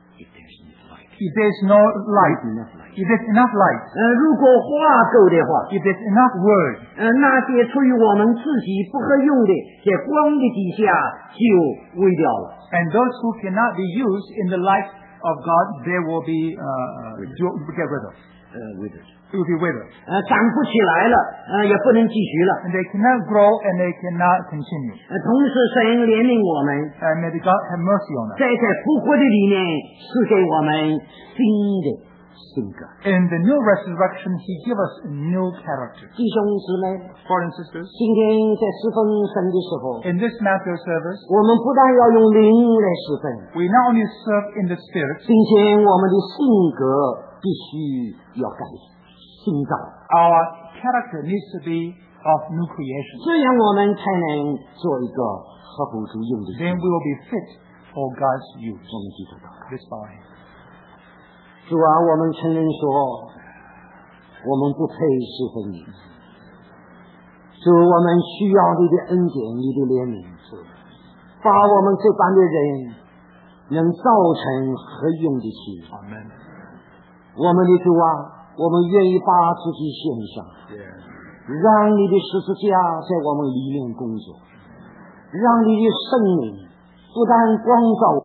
If there's no light, if there's enough light, 如果话够的话， if there's enough word, 那些出于我们自己不合用的，在光的底下就微掉了。 and those who cannot be used in the light of God, they will be get rid of. It will be withered. 长不起来了，也不能继续了。 And they cannot grow and they cannot continue. 同时，神怜悯我们， May God have mercy on us. 在复活的里面赐给我们新的性格。 In the new resurrection, He gives us a new character. 弟兄姊妹， Brothers and sisters, 今天在侍奉神的时候， in this matter of service, 我们不但要用灵来侍奉， we not only serve in the Spirit, 并且我们的性格必须要改新造， our character needs to be of new creation. 这样我们才能做一个合乎主用的 Then 人。 we will be fit for God's use. 我们记得到， This bow our head. 主啊，我们承认说，我们不配侍奉你。主，我们需要你的恩典，你的怜悯，把我们这般的人能造成合用的器。 Amen. 我们的主啊，我们愿意把自己献上， 让你的十字架在我们里面工作，让你的圣灵不但光照